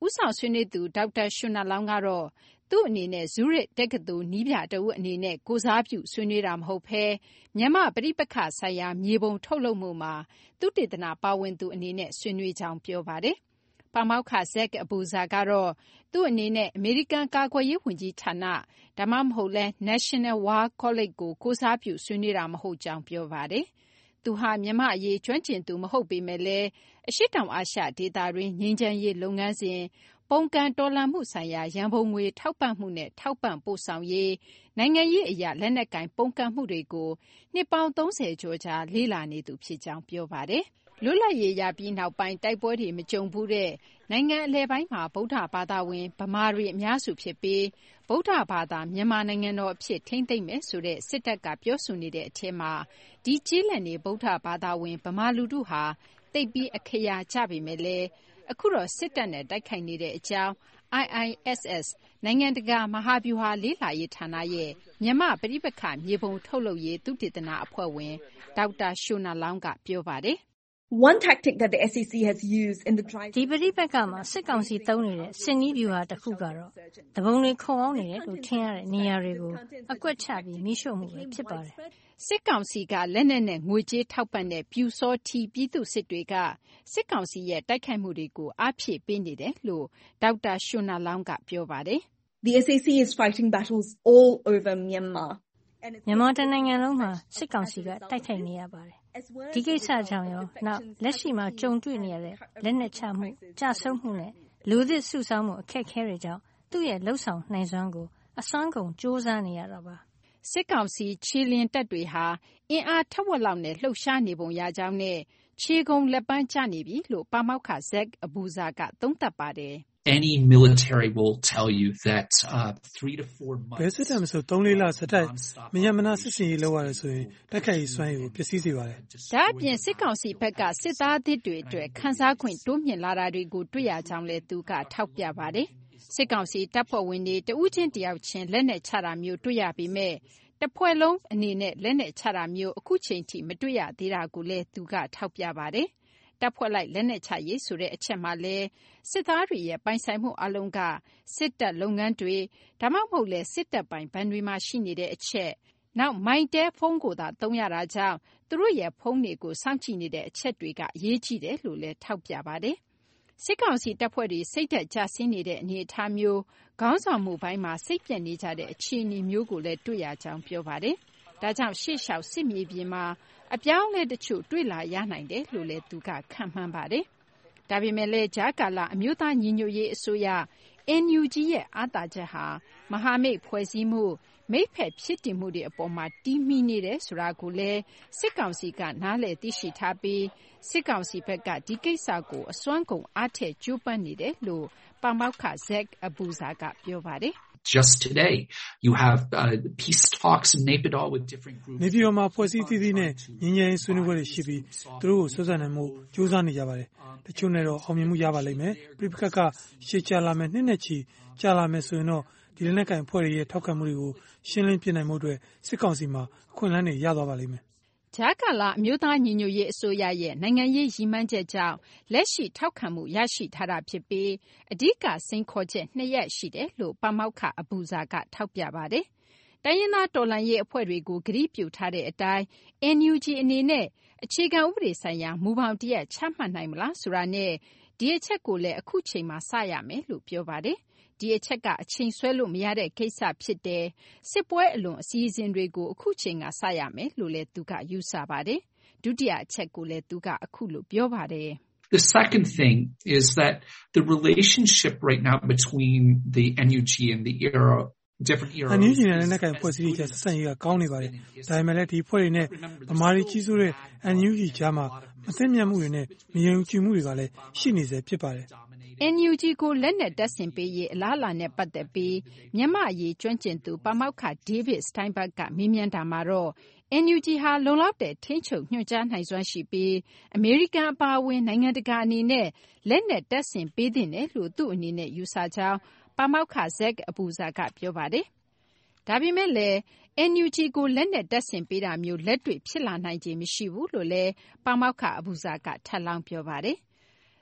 ဦးဆောင်ဆွေးနွေးသူဒေါက်တာရွှေနလောင်းကတော့သူ့အနေနဲ့ဇူးရစ်တက္ကသိုလ်နည်းပြတဦးအနေနဲ့ကိုယ်စားပြုဆွေးနွေးတာမဟုတ်ဘဲမြန်မာပဋိပက္ခဆိုင်ရာမြေပုံထုတ်လုပ်မှုမှာသုတေသနပါဝင်သူအနေနဲ့ဆွေးနွေးကြောင်းပြောပါတယ်။ပါမောက္ခဇက်အဘူဇာကတော့သူ့အနေနဲ့အမေရိကန်ကာကွယ်ရေးဝန်ကြီးဌာနဒါမှမဟုတ်လဲ National War College ကိုကိုယ်စားပြုဆွေးနွေးတာမဟုတ်ကြောင်းပြောပါတယ်။သူဟာမြန်မာအရေးကျွမ်းကျင်သူမဟုတ်ပေမဲ့လည်းအရှေ့တောင်အာရှဒေသတွင်းငြိမ်းချမ်းရေးလုပ်ငန်းစဉ်ပုန်ကန်တော်လှန်မှုဆိုင်ရာရန်ပုံငွေထောက်ပံ့မှုနဲ့ထောက်ပံ့ပို့ဆောင်ရေးနိုင်ငံရေးအရာလက်နက်ကင်ပုန်ကန်မှုတွေကိုနှစ်ပေါင်းသုံးဆယ်ကျော်ကြာလေ့လာနေသူဖြစ်ကြောင်းပြောပါတယ်။လွတ်လပ်ရေးရပြီးနောက်ပိုင်းတိုက်ပွဲတွေမကြုံဘူးတဲ့နိုင်ငံအလယ်ပိုင်းမှာဗုဒ္ဓဘာသာဝင်ဗမာတွေအများစုဖြစ်ပြီးဗုဒ္ဓဘာသာမြန်မာနိုင်ငံတော်အဖြစ်ထိမ့်သိမ့်မယ်ဆိုတဲ့စစ်တပ်ကပြောဆိုနေတဲ့အထက်မှာဒီကြီးလက်နေဗုဒ္ဓဘာသာဝင်ဗမာလူထုဟာတိတ်ပြီးအခရာကြပေမဲ့လည်းအခုတော့စစ်တပ်နဲ့တိုက်ခိုက်နေတဲ့အကြောင်း I I S S နိုင်ငံတကာမဟာဗျူဟာလေ့လာရေးဌာနရဲ့မြန်မာပဋိပက္ခမြေပုံထုတ်လုပ်ရေးသုတေသနအဖွဲ့ဝင်ဒေါက်တာရွှေနလောင်းကပြောပါတယ်။ One tactic that the S A C has used in the dry ဒီပဋိပက္ခမှာစစ်ကောင်စီသုံးနေတဲ့စစ်နည်းဗျူဟာတစ်ခုကတော့တပုံတွေခုံအောင်နေတယ်လို့ထင်ရတဲ့နေရာတွေကိုအကွက်ချပြီးမိရှို့မှုပဲဖြစ်ပါတယ်။စစ်ကောင်စီကလက်နက်နဲ့ငွေကြေးထောက်ပံ့တဲ့ပြူစောထီပြည်သူစစ်တွေကစစ်ကောင်စီရဲ့တိုက်ခိုက်မှုတွေကိုအားဖြည့်ပေးနေတယ်လို့ဒေါက်တာရွှေနလောင်းကပြောပါတယ်။ The S A C is fighting battles all over Myanmar. မြန်မာတနိုင်ငံလုံးမှာစစ်ကောင်စီကတိုက်ခိုက်နေရပါတယ်။ဒီကိစ္စကြောင့်ရောနောက်လက်ရှိမှာကြုံတွေ့နေရတဲ့လက်နက်ချမှုကြာဆုံးမှုနဲ့လူသစ်စုဆောင်းမှုအခက်အခဲတွေကြောင့်သူ့ရဲ့လှုပ်ဆောင်နိုင်စွမ်းကိုအစွမ်းကုန်စ조사နေရတာပါ။စစ်ကောင်စီခြေလျင်တပ်တွေဟာအင်အားထက်ဝက်လောက်နဲ့လှုပ်ရှားနေပုံရကြောင်းနဲ့ခြေကုံလက်ပန်းကျနေပြီလို့ပါမောက္ခဇက်အဘူဇာကသုံးသပ်ပါတယ်။ Any military will tell you that uh, three to four months. ဘယ်စစ်တပ်မဆိုသုံးလေးလစတိုက်မရမနာစစ်စင်ရေးလုပ်ရတယ်ဆိုရင်တိုက်ခိုက်ရေးစွမ်းရည်ကိုပျက်စီးစေပါတယ်။ဒါအပြင်စစ်ကောင်စီဘက်ကစစ်သားအသစ်တွေအတွက်ခန်းစားခွင့်တိုးမြင့်လာတာတွေကိုတွေ့ရကြောင်းလည်းသူကထောက်ပြပါတယ်။စစ်ကောင်စီတပ်ဖွဲ့ဝင်တွေတဦးချင်းတယောက်ချင်းလက်နက်ချတာမျိုးတွေ့ရပေမဲ့တဖွဲ့လုံးအနေနဲ့လက်နက်ချတာမျိုးအခုချိန်ထိမတွေ့ရသေးတာကိုလည်းသူကထောက်ပြပါတယ်။တပ်ဖွဲ့လိုက်လက်နက်ချရေးဆိုတဲ့အချက်မှာလဲစစ်သားတွေရဲ့ပိုင်ဆိုင်မှုအလုံးကစစ်တပ်လုပ်ငန်းတွေဒါမှမဟုတ်လဲစစ်တပ်ပိုင်ဘဏ်တွေမှာရှိနေတဲ့အချက်နောက်မိုင်းတဲဖုန်းကိုသာသုံးရတာကြောင့်သူတို့ရဲ့ဖုန်းတွေကိုစောင့်ကြည့်နေတဲ့အချက်တွေကအရေးကြီးတယ်လို့လဲထောက်ပြပါတယ်စစ်ကောင်စီတပ်ဖွဲ့တွေစိတ်သက်ကြဆင်းနေတဲ့အနေအထားမျိုးခေါင်းဆောင်မှုပိုင်းမှာစိတ်ပြက်နေကြတဲ့အခြေအနေမျိုးကိုလည်းတွေ့ရကြောင်းပြောပါတယ်ဒါကြောင့်ရှေ့လျှောက်စစ်မြေပြင်မှာအပြောင်းလဲတချို့တွေ့လာရနိုင်တယ်လို့လည်းသူကခန့်မှန်းပါတယ်။ဒါပေမဲ့လည်းဂျာကာလာအမျိုးသားညီညွတ်ရေးအစိုးရ N U G ရဲ့အားသာချက်ဟာမဟာမိတ်ဖွဲ့စည်းမှုမိတ်ဖက်ဖြစ်တည်မှုတွေအပေါ်မှာတီးမိနေတယ်ဆိုတာကိုလည်းစစ်ကောင်စီကနားလည်သိရှိထားပြီးစစ်ကောင်စီဘက်ကဒီကိစ္စကိုအစွမ်းကုန်အားထည့်ကြိုးပမ်းနေတယ်လို့ပါမောက္ခဇက်အဘူဇာကပြောပါတယ်။ Just today, you have uh, peace talks in Naypyidaw with different groups. နေပြည်တော်မှာဖွဲ့စည်းသီးသီးနဲ့ငြိမ်းချမ်းရေးဆွေးနွေးပွဲတွေရှိပြီးသူတို့ကိုဆွဆွနိုင်မှုစူးစမ်းနေကြပါတယ်။တချို့နဲ့တော့အောင်မြင်မှုရပါလိမ့်မယ်။ပြိပခက်ကရှေ့ချလာမယ်နှစ်နဲ့ချီကြာလာမယ်ဆိုရင်တော့ဒီလက်နက်ကင်ဖွဲ့တွေရဲ့ထောက်ခံမှုတွေကိုရှင်းလင်းပြနိုင်မှုအတွက်စစ်ကောင်စီမှာအခွင့်အလမ်းတွေရသွားပါလိမ့်မယ်။ဂျာကာလာအမျိုးသားညီညွတ်ရေးအစိုးရရဲ့နိုင်ငံရေးရည်မှန်းချက်ကြောင့်လက်ရှိထောက်ခံမှုရရှိထားတာဖြစ်ပြီးအဓိကစိန်ခေါ်ချက်နှစ်ရပ်ရှိတယ်လို့ပါမောက္ခအဘူဇာကထောက်ပြပါတယ်။တိုင်းရင်းသားတော်လှန်ရေးအဖွဲ့တွေကိုဂရုပြုထားတဲ့အတိုင်း N U G အနေနဲ့အခြေခံဥပဒေဆိုင်ရာမူဘောင်တရက်ချမှတ်နိုင်မလားဆိုတာနဲ့ဒီအချက်ကိုလည်းအခုချိန်မှာစရမယ်လို့ပြောပါတယ်။ဒီအချက်ကအချိန်ဆွဲလို့မရတဲ့ကိစ္စဖြစ်တယ်စစ်ပွဲအလွန်အစည်းအဝေးတွေကိုအခုချိန်ကစရမယ်လို့လည်းသူကယူဆပါတယ်ဒုတိယအချက်ကိုလည်းသူကအခုလိုပြောပါတယ် The second thing is that the relationship right now between the N U G and the era different era အနည်းကြီးနဲ့ကဖွဲ့စည်းတဲ့ဆက်ဆံရေးကကောင်းနေပါတယ်ဒါပေမဲ့လည်းဒီဖွဲ့တွေနဲ့ဗမာတွေကြီးစိုးတဲ့ N U G ကြားမှာမသိမြတ်မှုတွေနဲ့မယုံကြည်မှုတွေကလည်းရှိနေစေဖြစ်ပါတယ် N U G ကိုလက်နက်တပ်ဆင်ပေးရေးအလားအလာနဲ့ပတ်သက်ပြီးမြန်မာအရေးကျွမ်းကျင်သူပါမောက္ခ David Steinberg ကမေးမြန်းတာမှာတော့ N U G ဟာလုံလောက်တဲ့ထိန်းချုပ်ညွှန်ကြားနိုင်စွမ်းရှိပြီးအမေရိကန်အပါအဝင်နိုင်ငံတကာအနေနဲ့လက်နက်တပ်ဆင်ပေးသင့်တယ်လို့သူ့အနေနဲ့ယူဆကြောင်းပါမောက္ခ Zach Abuza ကပြောပါတယ်။ဒါပေမဲ့လည်း N U G ကိုလက်နက်တပ်ဆင်ပေးတာမျိုးလက်တွေ့ဖြစ်လာနိုင်ခြင်းမရှိဘူးလို့လည်းပါမောက္ခ Abuza ကထပ်လောင်းပြောပါတယ်။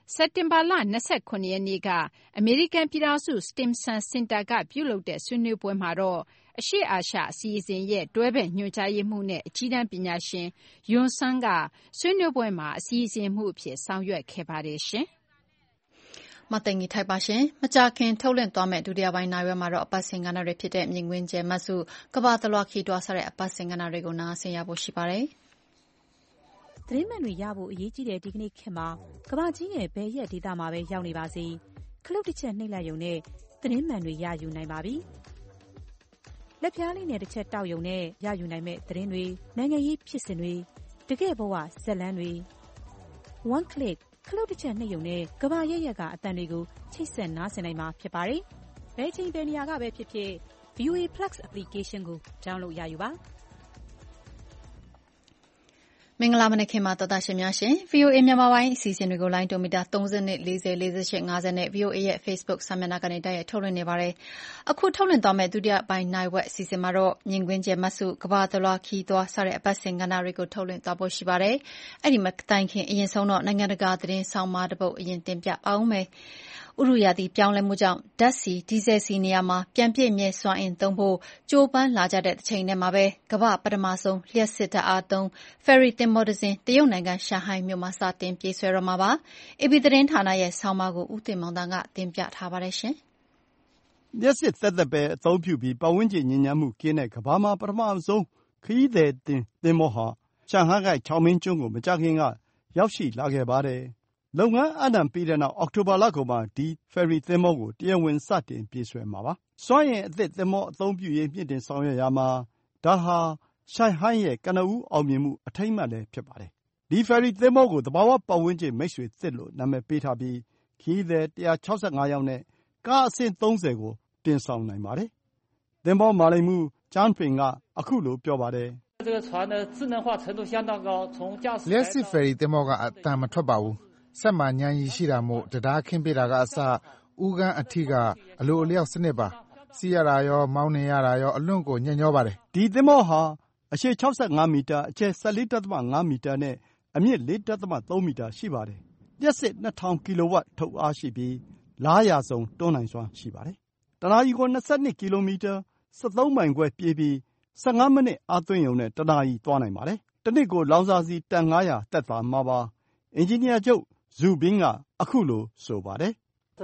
စက်တင်ဘာလ၂၇ရက်နေ့ကအမေရိကန်ပြည်ထောင်စု Stimson Center ကပြုလုပ်တဲ့ဆွေးနွေးပွဲမှာတော့အရှေ့အာရှအစီအစဉ်ရဲ့တွဲဘက်ညွှန်ကြားရေးမှူးနဲ့အကြီးတန်းပညာရှင် Yun Sun ကဆွေးနွေးပွဲမှာအစီအစဉ်မှူးအဖြစ်ဆောင်ရွက်ခဲ့ပါတယ်ရှင်မသိင်္ဂီထိုက်ပါရှင်မကြာခင်ထုတ်လွှင့်သွားမယ့်ဒုတိယပိုင်းနိုင်ရွက်မှာတော့အပတ်စဉ်ကဏ္ဍတွေဖြစ်တဲ့မြင်ကွင်းကျဲမတ်စုကဘာတလွားခီတွားဆတဲ့အပတ်စဉ်ကဏ္ဍတွေကိုနားဆင်ရဖို့ရှိပါတယ်သတင်းမှန်တွေရဖို့အရေးကြီးတဲ့ဒီကနေ့ခေတ်မှာကဘာကြီးရဲ့ဘယ်ရက်ဒေသမှာပဲရောက်နေပါစေခလုတ်တစ်ချက်နှိပ်လိုက်ရုံနဲ့သတင်းမှန်တွေရယူနိုင်ပါပြီလက်ပြားလေးနဲ့တစ်ချက်တောက်ရုံနဲ့ရယူနိုင်မဲ့သတင်းတွေနိုင်ငံရေးဖြစ်စဉ်တွေတကယ့်ဘဝဇက်လန်းတွေ one click ခလုတ်တစ်ချက်နှိပ်ရုံနဲ့ကဘာရက်ရက်ကအတန်တွေကိုချိတ်ဆက်နားဆင်နိုင်မှာဖြစ်ပါတယ်ဘယ်ချိန်ဘယ်နေရာကပဲဖြစ်ဖြစ် ဗီ အို အေ Plus application ကို download ရယူပါမင်္ဂလာမနက်ခင်းပါတော်သားရှင်များရှင် ဗီ အို အေ မြန်မာပိုင်းအစီအစဉ်တွေကိုလိုင်းတိုမီတာသုံး၂ ၄၀ ၄၈ ၅၀နဲ့ ဗီ အို အေ ရဲ့ Facebook စာမျက်နှာကနေတိုက်ရိုက်ထုတ်လွှင့်နေပါတယ်။အခုထုတ်လွှင့်သွားမယ့်ဒုတိယပိုင်းနိုင်ဝက်အစီအစဉ်မှာတော့မြင်ကွင်းကျဲမတ်စုကဘာတလွားခီးသွားစတဲ့အပတ်စဉ်ကဏ္ဍတွေကိုထုတ်လွှင့်သွားဖို့ရှိပါတယ်။အဲ့ဒီမှာတိုင်ခင်အရင်ဆုံးတော့နိုင်ငံတကာသတင်းဆောင်မတစ်ပုဒ်အရင်တင်ပြအောင်မယ်။ဥရုရာသီပြောင်းလဲမှုကြောင့်ဓာတ်ဆီဒီဇယ်ဆီနေရာမှာပြန်ပြည့်မြဲစွမ်းအင်သုံးဖို့ကြိုးပမ်းလာကြတဲ့တစ်ချိန်တည်းမှာပဲကမ္ဘာပထမဆုံးလျှပ်စစ်ဓာတ်အားသုံး ferry သင်္ဘောတစ်စင်းတရုတ်နိုင်ငံရှန်ဟိုင်းမြို့မှာစတင်ပြေးဆွဲတော့မှာပါ။ အေပီသတင်းဌာနရဲ့ဆောင်းပါးကိုဦးတင်မောင်တန်းကတင်ပြထားပါတယ်ရှင်။လျှပ်စစ်သက်သက်ပဲအသုံးပြုပြီးပတ်ဝန်းကျင်ညစ်ညမ်းမှုကင်းတဲ့ကမ္ဘာမှာပထမဆုံးခရီးသည်တင်သင်္ဘောဟာရှန်ဟိုင်းကချောင်မင်းကျွန်းကိုမကြာခင်ကရောက်ရှိလာခဲ့ပါတယ်။လုပ်ငန်းအပ်နှံပြီးတဲ့နောက်အောက်တိုဘာလကုန်မှာဒီဖယ်ရီသင်္ဘောကိုတရားဝင်စတင်ပြေးဆွဲမှာပါ။စွမ်းအင်အသစ်သင်္ဘောအသုံးပြုရေးမြှင့်တင်ဆောင်ရွက်ရာမှာဒါဟာရှန်ဟိုင်းရဲ့ကနဦးအောင်မြင်မှုအထိမ်းအမှတ်လည်းဖြစ်ပါတယ်။ဒီဖယ်ရီသင်္ဘောကိုသဘာဝပတ်ဝန်းကျင်မိတ်ဆွေသစ်လို့နာမည်ပေးထားပြီးခရီးသည်၁၆၅ယောက်နဲ့ကားအစင်းသုံးဆယ်ကိုတင်ဆောင်နိုင်ပါတယ်။သင်္ဘောမာလိမ်မှုကျန်းဖင်ကအခုလိုပြောပါတယ်။လျှပ်စစ်ဖယ်ရီသင်္ဘောကအသံမထွက်ပါဘူး။စက်မှာညံရီရှိတာမို့တရားခင်းပေးတာကအစဦးကန်းအထိကအလိုအလျောက်စနစ်ပါ။စီးရတာရောမောင်းနှင်ရတာရောအလွန့်ကိုညံ့ညောပါတယ်။ဒီသင်္ဘောဟာအရှည်၆၅မီတာအကျယ်၁၄.၅မီတာနဲ့အမြင့်၄.၃မီတာရှိပါတယ်။လျှပ်စစ်၂ထောင်ကီလိုဝပ်ထုတ်အားရှိပြီးလားရာစုံတွန်းနိုင်စွမ်းရှိပါတယ်။တစ်နာရီကို၂၂ကီလိုမီတာ၁၃မိုင်ခွဲပြေးပြီး၁၅မိနစ်အားသွင်းရုံနဲ့တစ်နာရီသွားနိုင်ပါတယ်။တစ်နှစ်ကိုလောင်စာဆီတန်၅ရာသက်သာမှာပါ။အင်ဂျင်နီယာချုပ်ဇူဘင်းကအခုလိုဆိုပါတယ်။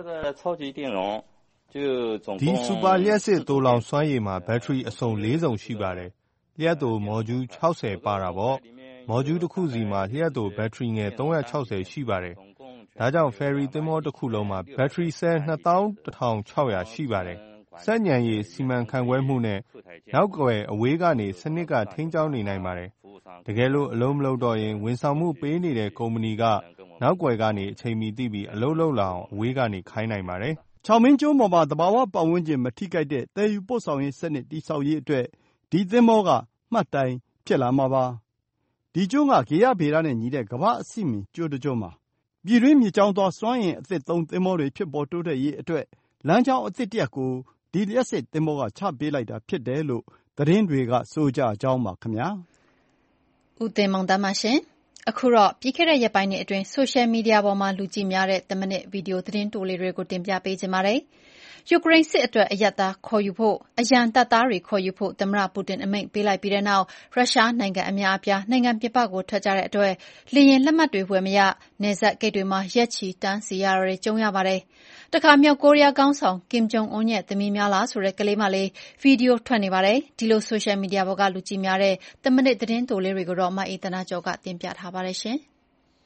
ဒီစူပါလျှပ်စစ်သိုလှောင်စွမ်းရည်မှာဘက်ထရီအစုံလေးစုံရှိပါတယ်။လျှပ်သိုမော်ဂျူး၆၀ပါတာပေါ့။မော်ဂျူးတစ်ခုစီမှာလျှပ်သိုဘက်ထရီငယ်၃၆၀ရှိပါတယ်။ဒါကြောင့်ဖယ်ရီသင်္ဘောတစ်ခုလုံးမှာဘက်ထရီဆဲလ်၂သောင်းတစ်ထောင်ခြောက်ရာရှိပါတယ်။စက်ညံရည်စီမံခန့်ခွဲမှုနဲ့နောက်ကွယ်အဝေးကနေစနစ်ကထိန်းကျောင်းနေနိုင်ပါတယ်။တကယ်လို့အလုံးမလုံးတော့ရင်ဝန်ဆောင်မှုပေးနေတဲ့ကုမ္ပဏီကနောက်ကွယ်ကနေအချိန်မီသိပြီးအလုပ်လုပ်လာအောင်အဝေးကနေခိုင်းနိုင်ပါတယ်။ချောင်မင်းကျွန်းပေါ်မှာသဘာဝပတ်ဝန်းကျင်မထိခိုက်တဲ့သယ်ယူပို့ဆောင်ရေးစနစ်တည်ဆောက်ရေးအတွက်ဒီသင်္ဘောကမှတ်တိုင်ဖြစ်လာမှာပါ။ဒီကျွန်းကဂေယဗေဒနဲ့ညီတဲ့ကမ္ဘာအဆင့်မီကျွန်းတစ်ကျွန်းပါ။ပြည်တွင်းမြစ်ကြောင်းသွားစွမ်းအင်အသစ်သုံးသင်္ဘောတွေဖြစ်ပေါ်တိုးတက်ရေးအတွက်လမ်းကြောင်းအသစ်တစ်ရပ်ကိုဒီလျှပ်စစ်သင်္ဘောကချပေးလိုက်တာဖြစ်တယ်လို့သတင်းတွေကဆိုကြကြောင်းပါခင်ဗျာ။ဦးတင်မောင်တန်းပါရှင်။အခုတော့ပြီးခဲ့တဲ့ရက်ပိုင်းတွေအတွင်းဆိုရှယ်မီဒီယာပေါ်မှာလူကြည့်များတဲ့တစ်မိနစ်ဗီဒီယိုသတင်းတိုလေးတွေကိုတင်ပြပေးချင်ပါတယ်။ယူကရိန်းစစ်အတွက်အရပ်သားခေါ်ယူဖို့အရန်တပ်သားတွေခေါ်ယူဖို့သမ္မတပူတင်အမိန့်ပေးလိုက်ပြီးတဲ့နောက်ရုရှားနိုင်ငံအများအပြားနိုင်ငံပြင်ပကိုထွက်ကြတဲ့အတွက်လေယာဉ်လက်မှတ်တွေဝယ်မရနယ်စပ်ဂိတ်တွေမှာရက်ချီတန်းစီရတာတွေကြုံရပါတယ်။တခါမြောက်ကိုရီးယားခေါင်းဆောင်ကင်ဂျုံအွန်းရဲ့သမီးများလားဆိုတဲ့ကလေးမလေးဗီဒီယိုထွက်နေပါတယ်။ဒီလိုဆိုရှယ်မီဒီယာပေါ်ကလူကြည့်များတဲ့တစ်မိနစ်သတင်းတိုလေးတွေကိုတော့မအေးသနာကျော်ကတင်ပြထားပါတယ်ရှင်။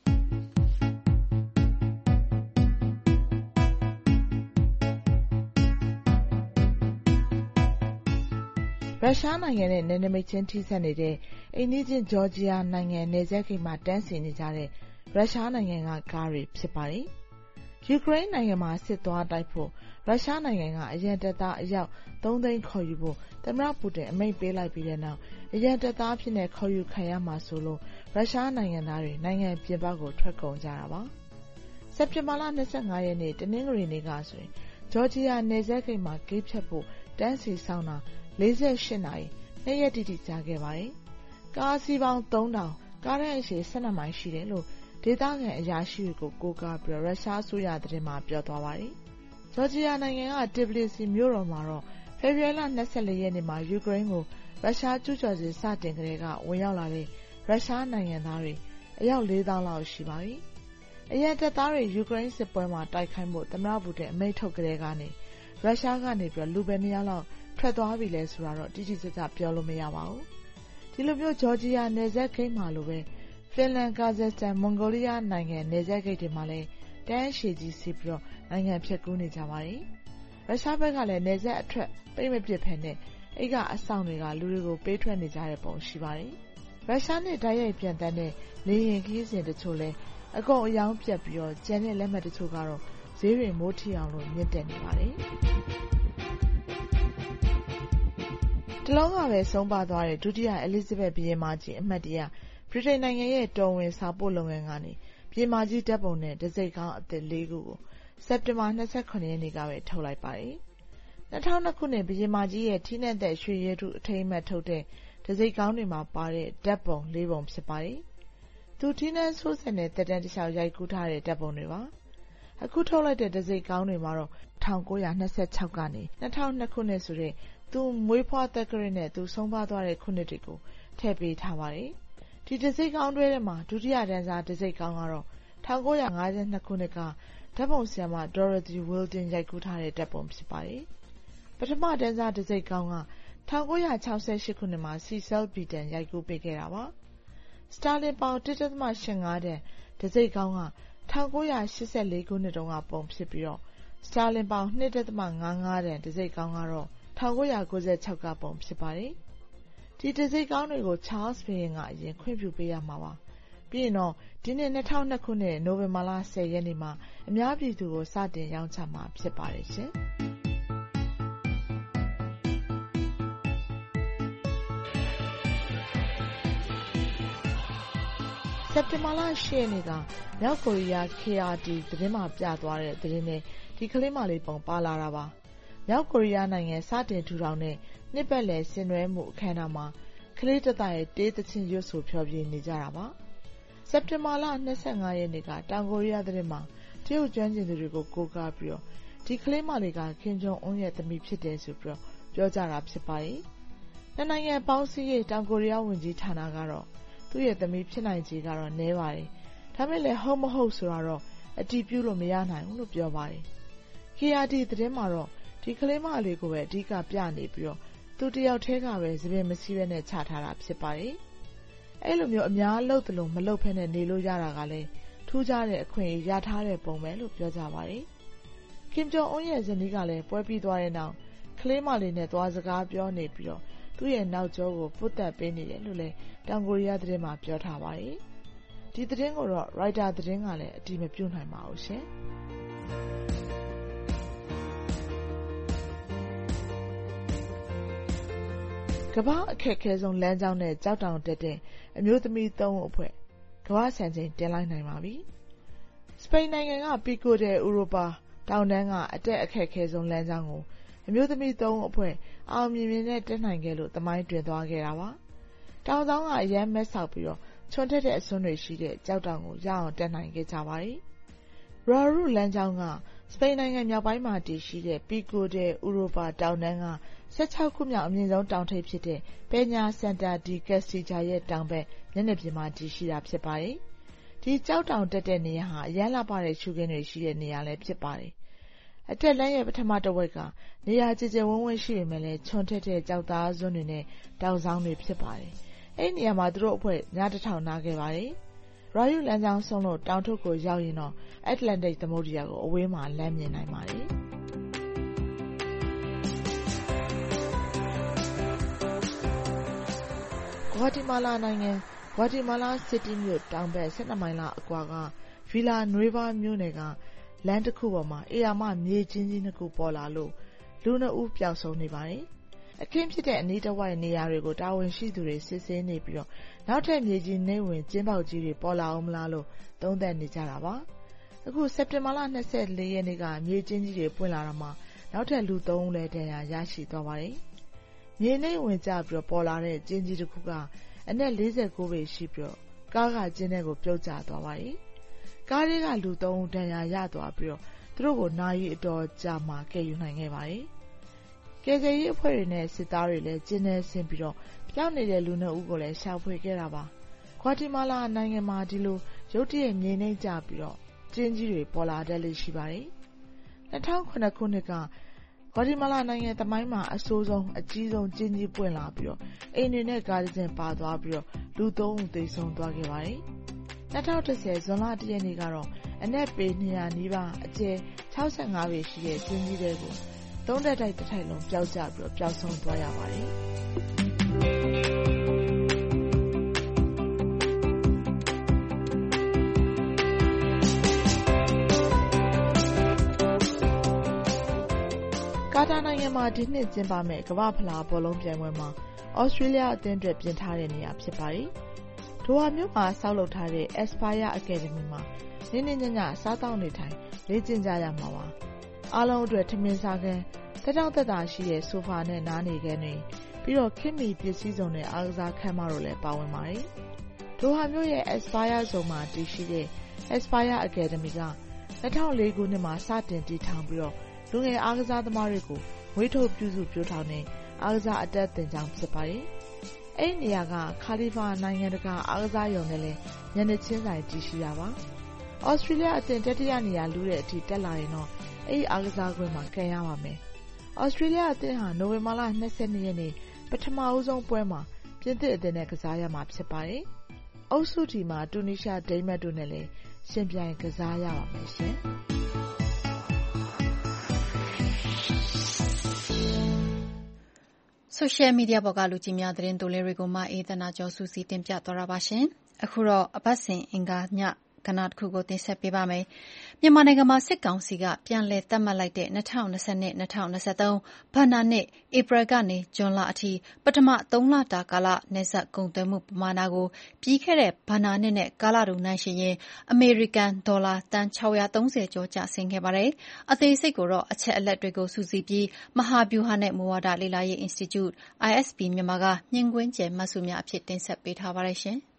ရုရှားနိုင်ငံနဲ့နယ်နိမိတ်ချင်းထိစပ်နေတဲ့အိမ်နီးချင်းဂျော်ဂျီယာနိုင်ငံနယ်စပ်ဂိတ်မှာတန်းစီနေကြတဲ့ရုရှားနိုင်ငံကကားတွေဖြစ်ပါတယ်။ယူကရိန်းနိုင်ငံမှာစစ်သွားတိုက်ဖို့ရုရှားနိုင်ငံကအရန်တပ်သားအယောက်သုံးသိန်းခေါ်ယူဖို့သမ္မတပူတင်အမိန့်ပေးလိုက်ပြီးတဲ့နောက်အရန်တပ်သားဖြစ်တဲ့ခေါ်ယူခံရမှာဆိုလို့ရုရှားနိုင်ငံသားတွေနိုင်ငံပြင်ပကိုထွက်ကုန်ကြတာပါ။စက်တင်ဘာလ၂၅ရက်နေ့တနင်္ဂနွေနေ့ကဆိုရင်ဂျော်ဂျီယာနယ်စပ်ဂိတ်မှာဂိတ်ဖြတ်ဖို့တန်းစီဆောင်တာ၄၈နာရီနှစ်ရက်တိတိကြာခဲ့ပါတယ်။ကားစီးပေါင်းသုံးထောင်ကားတဲ့အရှည်၁၂မိုင်ရှိတယ်လို့ဒေသခံအရာရှိတွေကိုကိုးကားပြီးရုရှားအစိုးရသတင်းမှာပြောသွားပါတယ်။ဂျော်ဂျီယာနိုင်ငံကတီဘလီစီမြို့တော်မှာတော့ဖေဖော်ဝါရီလ၂၄ရက်နေ့မှာယူကရိန်းကိုရုရှားကျူးကျော်စစ်စတင်ကတည်းကဝင်ရောက်လာတဲ့ရုရှားနိုင်ငံသားတွေအယောက်လေးသောင်းလောက်ရှိပါပြီ။အရန်တပ်သားတွေယူကရိန်းစစ်ပွဲမှာတိုက်ခိုက်မှုသမ္မတပူတင်အမိန့်ထုတ်ကတည်းကနေရုရှားကနေပြီးလူပဲနှစ်ယောက်လောက်ထွက်သွားပြီလဲဆိုတာတော့တိတိကျကျပြောလို့မရပါဘူး။ဒီလိုမျိုးဂျော်ဂျီယာနယ်စပ်ဂိတ်မှာလိုပဲဖင်လန်ကာဇက်စတန်မွန်ဂိုလီးယားနိုင်ငံနယ်စပ်ဂိတ်တွေမှာလည်းတန်းရှည်ကြီးစီးပြီးတော့နိုင်ငံဖြတ်ကူးနေကြပါတယ်။ရုရှားဘက်ကလည်းနယ်စပ်အထွက်ပိတ်မပစ်ဖက်နဲ့အိတ်ကအဆောင်တွေကလူတွေကိုပေးထွက်နေကြတဲ့ပုံရှိပါတယ်။ရုရှားနဲ့တိုက်ရိုက်ပြန်တန်းတဲ့လေယာဉ်ခရီးစဉ်တချို့လည်းအကုန်အယောင်ပြတ်ပြီးတော့ကျန်တဲ့လက်မှတ်တချို့ကတော့ဈေးတွေမိုးထီအောင်လို့မြင့်တက်နေပါတယ်။တလုံးကပဲဆုံးပါသွားတဲ့ဒုတိယအဲလီဇဘက်ဘုရင်မကြီးအမှတ်တရဗြိတိန်နိုင်ငံရဲ့တော်ဝင်စာပို့လုပ်ငန်းကနေဘုရင်မကြီးဓာတ်ပုံနဲ့တံဆိပ်ခေါင်းအသစ်လေးခုကိုစက်တင်ဘာ၂၇ရက်နေ့ကပဲထုတ်လိုက်ပါတယ်။၂၀၀၂ခုနှစ်ဘုရင်မကြီးရဲ့ထီးနန်းသက်ရွှေရဲတုအထိမ်းအမှတ်ထုတ်တဲ့တံဆိပ်ခေါင်းတွေမှာပါတဲ့ဓာတ်ပုံလေးပုံဖြစ်ပါတယ်။သူထီးနန်းဆိုးစင်တဲ့သက်တမ်းတစ်လျှောက်ရိုက်ကူးထားတဲ့ဓာတ်ပုံတွေပါ။အခုထုတ်လိုက်တဲ့တံဆိပ်ခေါင်းတွေမှာတော့၁၉၂၆ကနေ၂၀၀၂ခုနှစ်ဆိုတဲ့သူမွေးဖွားသက္ကရာဇ်နဲ့သူဆုံးပါသွားတဲ့ခုနှစ်တွေကိုထည့်ပေးထားပါတယ်။ဒီတံဆိပ်ခေါင်းတွဲထဲမှာဒုတိယတန်းစားတံဆိပ်ခေါင်းကတော့၁၉၅၂ခုနှစ်ကဓာတ်ပုံဆရာမ Dorothy Wilton ရိုက်ကူးထားတဲ့ဓာတ်ပုံဖြစ်ပါတယ်။ပထမတန်းစားတံဆိပ်ခေါင်းက၁၉၆၈ခုနှစ်မှာ Cecil Beaton ရိုက်ကူးပေးခဲ့တာပါ။ စတာလင်ပေါင် ၁.၈၅ တန်တံဆိပ်ခေါင်းက၁၉၈၄ခုနှစ်တုန်းကပုံဖြစ်ပြီးတော့စတာလင်ပေါင် ၂.၅၅ တန်တံဆိပ်ခေါင်းကတော့၁၉၉၆ကပုံဖြစ်ပါတယ်။ဒီတံဆိပ်ခေါင်းတွေကို Charles ဘုရင်ကအရင်ခွင့်ပြုပေးရမှာပါ။ပြီးရင်တော့ဒီနှစ်၂၀၀၂ခုနှစ်နိုဝင်ဘာလ၁၀ရက်နေ့မှာအများပြည်သူကိုစတင်ရောင်းချမှာဖြစ်ပါတယ်ရှင်။စက်တင်ဘာလ၈ရက်နေ့ကမြောက်ကိုရီးယား K R T သတင်းမှာပြသွားတဲ့သတင်းနဲ့ဒီကလေးမလေးပုံပါလာတာပါ။မြောက်ကိုရီးယားနိုင်ငံစတင်ထူထောင်တဲ့နှစ်ပတ်လည်ဆင်နွှဲမှုအခမ်းအနားမှာကလေးတသားရဲ့တေးသချင်းရွတ်ဆိုဖျော်ဖြေနေကြတာပါ။စက်တင်ဘာလ၂၅ရက်နေ့ကတောင်ကိုရီးယားသတင်းမှာတရုတ်ကျွမ်းကျင်သူတွေကိုကိုးကားပြီးတော့ဒီကလေးမလေးကခင်ဂျုံအွန်းရဲ့သမီးဖြစ်တယ်ဆိုပြီးတော့ပြောကြတာဖြစ်ပါတယ်။နှစ်နိုင်ငံပေါင်းစည်းရေးတောင်ကိုရီးယားဝန်ကြီးဌာနကတော့သူ့ရဲ့သမီးဖြစ်နိုင်ခြေကတော့နည်းပါတယ်။ဒါပေမဲ့လည်းဟုတ်မဟုတ်ဆိုတာတော့အတည်ပြုလို့မရနိုင်ဘူးလို့ပြောပါတယ်။ K R T သတင်းမှာတော့ဒီကလေးမလေးကိုပဲအဓိကပြနေပြီးတော့သူတယောက်တည်းကပဲသပင်မစည်းဘဲနဲ့ချထားတာဖြစ်ပါတယ်။အဲ့လိုမျိုးအများလှုပ်တယ်လို့မလှုပ်ဖဲနဲ့နေလို့ရတာကလည်းထူးခြားတဲ့အခွင့်အရေးရထားတဲ့ပုံပဲလို့ပြောကြပါတယ်။ကင်ဂျုံအွန်းရဲ့ဇနီးကလည်းပွဲပြီးသွားတဲ့နောက်ကလေးမလေးနဲ့သွားစကားပြောနေပြီးတော့သူ့ရဲ့နောက်ကျောကိုပုတ်တက်ပေးနေတယ်လို့လည်းတောင်ကိုရီးယားသတင်းမှာပြောထားပါတယ်။ဒီသတင်းကိုတော့ Reuters သတင်းကလည်းအတည်မပြုနိုင်ပါဘူးရှင်။ကမ္ဘာအခက်ခဲဆုံးလမ်းကြောင်းနဲ့ကြောက်တောင်တက်တဲ့အမျိုးသမီးသုံးဦးအဖွဲ့ကမ္ဘာစံချိန်တင်လိုက်နိုင်ပါပြီ။စပိန်နိုင်ငံက Pico de Europa တောင်တန်းကအတက်အခက်ခဲဆုံးလမ်းကြောင်းကိုအမျိုးသမီးသုံးဦးအဖွဲ့အောင်မြင်မြင်နဲ့တက်နိုင်ခဲ့လို့သမိုင်းတွင်သွားခဲ့တာပါ။တောင်ဆောင်ကအရမ်းမက်ဆောက်ပြီးတော့ချွန်ထက်တဲ့အစွန်းတွေရှိတဲ့ကြောက်တောင်ကိုရအောင်တက်နိုင်ခဲ့ကြပါတယ်။ Raru လမ်းကြောင်းကစပိန်နိုင်ငံမြောက်ပိုင်းမှာတည်ရှိတဲ့ Pico de Europa တောင်တန်းက၁၆ခုမြောက်အမြင့်ဆုံးတောင်ထိပ်ဖြစ်တဲ့ Peña Santa de Castilla ရဲ့တောင်ဘက်မျက်နှာပြင်မှာတည်ရှိတာဖြစ်ပါတယ်။ဒီကြောက်တောင်တက်တဲ့နေရာဟာအရမ်းလှပတဲ့ရှုခင်းတွေရှိတဲ့နေရာလည်းဖြစ်ပါတယ်။အတက်လမ်းရဲ့ပထမတစ်ဝက်ကနေရာကျကျဝန်းဝန်းရှိပေမဲ့လည်းချွန်ထက်တဲ့ကြောက်သားစွန်းတွေနဲ့တောင်ဆောင်တွေဖြစ်ပါတယ်။အဲ့ဒီနေရာမှာသူတို့အဖွဲ့ညတစ်ထောင်နာခဲ့ပါတယ်။ Raru လမ်းကြောင်းဆုံးလို့တောင်ထုပ်ကိုရောက်ရင်တော့ Atlantic သမုဒ္ဒရာကိုအဝေးမှာလမ်းမြင်နိုင်ပါတယ်။ဂွါတီမာလာနိုင်ငံဂွါတီမာလာစီတီမြို့တောင်ဘက်၁၂မိုင်လောက်အကွာကဗီလာနွေးဘာမြို့နယ်ကလမ်းတစ်ခုပေါ်မှာအေယာမမြေချင်းကြီးနှစ်ခုပေါ်လာလို့လူနှစ်ဦးပျောက်ဆုံးနေပါတယ်။အခင်းဖြစ်တဲ့အနီးတစ်ဝိုက်နေရာတွေကိုတာဝန်ရှိသူတွေစစ်ဆေးနေပြီးတော့နောက်ထပ်မြေကြီးနှိမ့်ဝင်ကျင်းပေါက်ကြီးတွေပေါ်လာအောင်မလားလို့သုံးသပ်နေကြတာပါ။အခုစက်တင်ဘာလ၂၄ရက်နေ့ကမြေချင်းကြီးတွေပွင့်လာတာမှာနောက်ထပ်လူသုံးဦးလည်းဒဏ်ရာရရှိသွားပါတယ်။မြေနှိမ့်ဝင်ကျပြီးတော့ပေါ်လာတဲ့ကျင်းကြီးတစ်ခုကအနက်၄၉ပေရှိပြီးတော့ကားကကျင်းထဲကိုပြုတ်ကျသွားပါတယ်ကားတွေကလူသုံးဦးဒဏ်ရာရသွားပြီးသူတို့ကိုနာရီအတော်ကြာမှကယ်ယူနိုင်ခဲ့ပါတယ်။ကယ်ဆယ်ရေးအဖွဲ့တွေနဲ့စစ်သားတွေလည်းကျင်းထဲဆင်းပြီးတော့ပျောက်နေတဲ့လူနှစ်ဦးကိုလည်းရှာဖွေခဲ့တာပါ။ဂွါတီမာလာနိုင်ငံမှာဒီလိုရုတ်တရက်ငြိမ်နှိမ့်ကြပြီးတော့ကျင်းကြီးတွေပေါ်လာတတ်လေရှိပါတယ်။၂၀၀၇ခုနှစ်ကဂွါတီမာလာနိုင်ငံသမိုင်းမှာအဆိုးဆုံးအကြီးဆုံးကျင်းကြီးပွင့်လာပြီးတော့အိမ်တွေနဲ့ကားတစ်စင်းပါသွားပြီးတော့လူသုံးဦးသေဆုံးသွားခဲ့ပါတယ်။၂၀၁၀ဇွန်လတစ်ရက်နေ့ကတော့အနက်ပေနှစ်ရာနီးပါးအကျယ်၆၅ပေရှိတဲ့ကျင်းကြီးတွေကိုသုံးတက်တိုက်တစ်ထိုင်လုံးပျောက်ကျပြီးတော့ပျောက်ဆုံးသွားရပါတယ်။ကာတာနိုင်ငံမှာဒီနှစ်ကျင်းပမယ့်ကမ္ဘာ့ဖလားဘောလုံးပြိုင်ပွဲမှာဩစတြေးလျအသင်းအတွက်ပြင်ထားတဲ့နေရာဖြစ်ပါတယ်။ဒိုဟာမြို့မှာဆောက်လုပ်ထားတဲ့ Aspire Academy မှာနေ့နေ့ညညစားတောက်နေထိုင်လေ့ကျင့်ကြရမှာပါ။အားလုံးအတွက်ထမင်းစားခန်းတက်တောင့်တက်တာရှိတဲ့ဆိုဖာနဲ့နားနေခန်းတွေပြီးတော့ခေတ်မီပစ္စည်းစုံနဲ့အားကစားခန်းမတို့လည်းပါဝင်ပါတယ်။ဒိုဟာမြို့ရဲ့ Aspire ဇုံမှာတည်ရှိတဲ့ Aspire Academy က၂၀၀၄ခုနှစ်မှာစတင်တည်ထောင်ပြီးတော့လူငယ်အားကစားသမားတွေကိုမွေးထုတ်ပြုစုပြောထောင်တဲ့အားကစားအတတ်သင်ကျောင်းဖြစ်ပါတယ်။အဲ့ဒီနေရာကခါလီဖာနိုင်ငံတကာအားကစားရုံနဲ့လည်းညနေချင်းဆိုင်တည်ရှိတာပါ။ဩစတြေးလျအသင်းတတိယနေရာလူတဲ့အထိတက်လာရင်တော့အဲ့ဒီအားကစားကွင်းမှာကန်ရပါမယ်။ဩစတြေးလျအသင်းဟာနိုဝင်ဘာလ၂၂ရက်နေ့ပထမဦးဆုံးပွဲမှာပြင်သစ်အသင်းနဲ့ကစားရမှာဖြစ်ပါတယ်။အုပ်စုဒီမှာတူနီးရှားဒိန်းမတ်တို့နဲ့လည်းရှင်ပြိုင်ကစားရပါမယ်ရှင်။ဆိုရှယ်မီဒီယာပေါ်ကလူကြည့်များသတင်းတိုလေးတွေကိုမှအေးသနာကျော်စုစည်းတင်ပြသွားတာပါရှင်။အခုတော့အပတ်စဉ်အင်္ဂါညကဏ္ဍတစ်ခုကိုတင်ဆက်ပေးပါမယ်။မြန်မာနိုင်ငံမှာစစ်ကောင်စီကပြန်လည်သတ်မှတ်လိုက်တဲ့၂၀၂၂-၂၀၂၃ဘဏ္ဍာနှစ်ဧပြီကနေဇွန်လအထိပထမသုံးလတာကာလနယ်စပ်ကုန်သွယ်မှုပမာဏကိုပြီးခဲ့တဲ့ဘဏ္ဍာနှစ်နဲ့ကာလတူနှိုင်းယှဉ်ရင်အမေရိကန်ဒေါ်လာသန်း၆၃၀ကျော်ကျဆင်းခဲ့ပါတယ်။အသေးစိတ်ကိုတော့အချက်အလက်တွေကိုစုစည်းပြီးမဟာဗျူဟာနဲ့မူဝါဒလေ့လာရေး Institute အိုင် အက်စ် ပီ မြန်မာကညှင်းကွင်းကျယ်မှတ်စုများအဖြစ်တင်ဆက်ပေးထားပါတယ်ရှင်။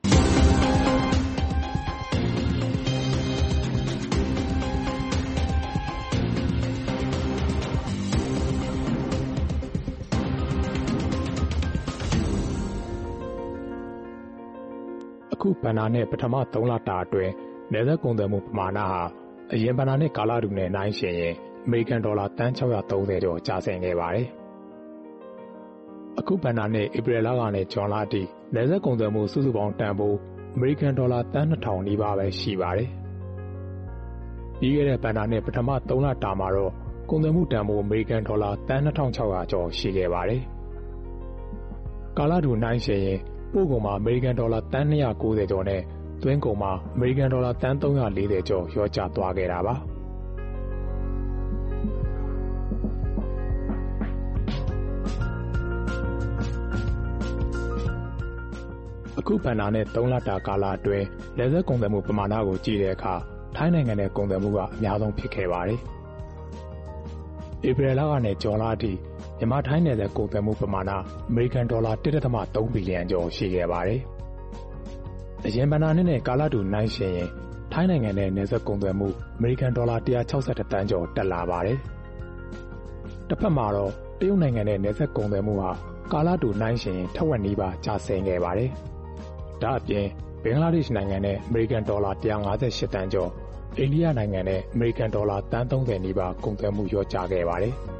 အခုဘဏ္ဍာနှစ်ပထမသုံးလတာအတွင်းနယ်စပ်ကုန်သွယ်မှုပမာဏဟာအရင်ဘဏ္ဍာနှစ်ကာလတူနဲ့နှိုင်းယှဉ်ရင်အမေရိကန်ဒေါ်လာသန်း၆၃၀ကျော်ကျဆင်းခဲ့ပါတယ်။အခုဘဏ္ဍာနှစ်ဧပြီလကနေဇွန်လအထိနယ်စပ်ကုန်သွယ်မှုစုစုပေါင်းတန်ဖိုးအမေရိကန်ဒေါ်လာသန်းနှစ်ထောင်နီးပါးပဲရှိပါတယ်။ပြီးခဲ့တဲ့ဘဏ္ဍာနှစ်ပထမသုံးလတာမှာတော့ကုန်သွယ်မှုတန်ဖိုးအမေရိကန်ဒေါ်လာသန်းနှစ်ထောင်၆ရာကျော်ရှိခဲ့ပါတယ်။ကာလတူနှိုင်းယှဉ်ရင်ပို့ကုန်မှာအမေရိကန်ဒေါ်လာသန်း၂၉၀ကျော်နဲ့သွင်းကုန်မှာအမေရိကန်ဒေါ်လာသန်း၃၄၀ကျော်လျော့ကျသွားခဲ့တာပါအခုဘဏ္ဍာနဲ့သုံးလတာကာလအတွင်းလက်ဆက်ကုန်သွယ်မှုပမာဏကိုကြည့်တဲ့အခါထိုင်းနိုင်ငံနဲ့ကုန်သွယ်မှုကအများဆုံးဖြစ်ခဲ့ပါတယ်။ဧပြီလကနေဇွန်လအထိမြန်မာထိုင်းနယ်စပ်ကုန်သွယ်မှုပမာဏအမေရိကန်ဒေါ်လာ တစ်ဒသမသုံးဘီလီယံကျော်ရှိခဲ့ပါတယ်။အရင်ဘဏ္ဍာနှစ်နဲ့ကာလတူနှိုင်းယှဉ်ရင်ထိုင်းနိုင်ငံနဲ့နယ်စပ်ကုန်သွယ်မှုအမေရိကန်ဒေါ်လာတစ်ရာ၆၁တန်းကျော်တက်လာပါတယ်။တစ်ဖက်မှာတော့တရုတ်နိုင်ငံနဲ့နယ်စပ်ကုန်သွယ်မှုဟာကာလတူနှိုင်းယှဉ်ရင်ထက်ဝက်နီးပါးကျဆင်းခဲ့ပါတယ်။ဒါအပြင်ဘင်္ဂလားဒေ့ရှ်နိုင်ငံနဲ့အမေရိကန်ဒေါ်လာတစ်ရာ၅၈တန်းကျော်အိန္ဒိယနိုင်ငံနဲ့အမေရိကန်ဒေါ်လာသန်း၃၀နီးပါးကုန်သွယ်မှုလျော့ကျခဲ့ပါတယ်။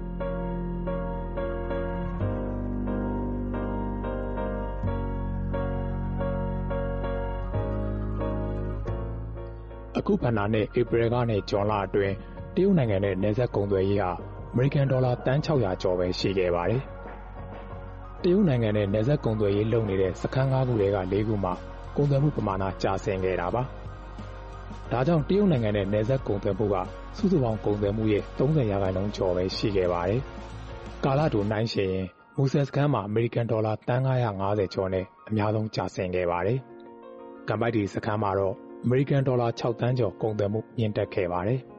အခုဘဏ္ဍာနှစ်ဧပြီကနေဇွန်လအတွင်းတရုတ်နိုင်ငံနဲ့နယ်စပ်ကုန်သွယ်ရေးဟာအမေရိကန်ဒေါ်လာသန်း၆ရာကျော်ပဲရှိခဲ့ပါတယ်။တရုတ်နိုင်ငံနဲ့နယ်စပ်ကုန်သွယ်ရေးလုပ်နေတဲ့စခန်း၅ခုထဲက၄ခုမှာကုန်သွယ်မှုပမာဏကျဆင်းခဲ့တာပါ။ဒါကြောင့်တရုတ်နိုင်ငံနဲ့နယ်စပ်ကုန်သွယ်မှုကစုစုပေါင်းကုန်သွယ်မှုရဲ့၃၀ရာခိုင်နှုန်းကျော်ပဲရှိခဲ့ပါတယ်။ကာလတူနှိုင်းယှဉ်ရင်မူဆယ်စခန်းမှာအမေရိကန်ဒေါ်လာသန်း၅ရာ၅၀ကျော်နဲ့အများဆုံးကျဆင်းခဲ့ပါတယ်။ကမ်ဘိုက်တီစခန်းမှာတော့အမေရိကန်ဒေါ်လာ၆တန်းကျော်ကုန်သွယ်မှုမြင့်တက်ခဲ့ပါတယ်။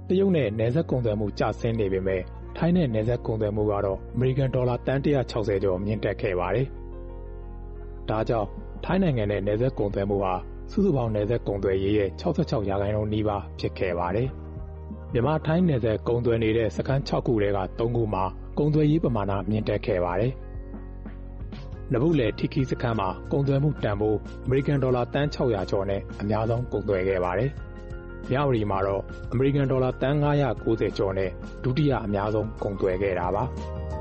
တရုတ်နဲ့နယ်စပ်ကုန်သွယ်မှုကျဆင်းနေပေမဲ့ထိုင်းနဲ့နယ်စပ်ကုန်သွယ်မှုကတော့အမေရိကန်ဒေါ်လာတန်one hundred sixtyကျော်မြင့်တက်ခဲ့ပါတယ်။ဒါကြောင့်ထိုင်းနိုင်ငံနဲ့နယ်စပ်ကုန်သွယ်မှုဟာစုစုပေါင်းနယ်စပ်ကုန်သွယ်ရေးရဲ့sixty-sixရာခိုင်နှုန်းနီးပါးဖြစ်ခဲ့ပါတယ်။မြန်မာထိုင်းနယ်စပ်ကုန်သွယ်နေတဲ့စခန်းsixခုထဲကthreeခုမှာကုန်သွယ်ရေးပမာဏမြင့်တက်ခဲ့ပါတယ်။နဗုလယ်ထီခီစခန်းမှာကုန်သွယ်မှုတန်ဖိုးအမေရိကန်ဒေါ်လာတန်six hundredကျော်နဲ့အများဆုံးကုန်သွယ်ခဲ့ပါတယ်။မြဝတီမှာတော့အမေရိကန်ဒေါ်လာတန်five hundred ninetyကျော်နဲ့ဒုတိယအများဆုံးကုန်သွယ်ခဲ့တာပါ။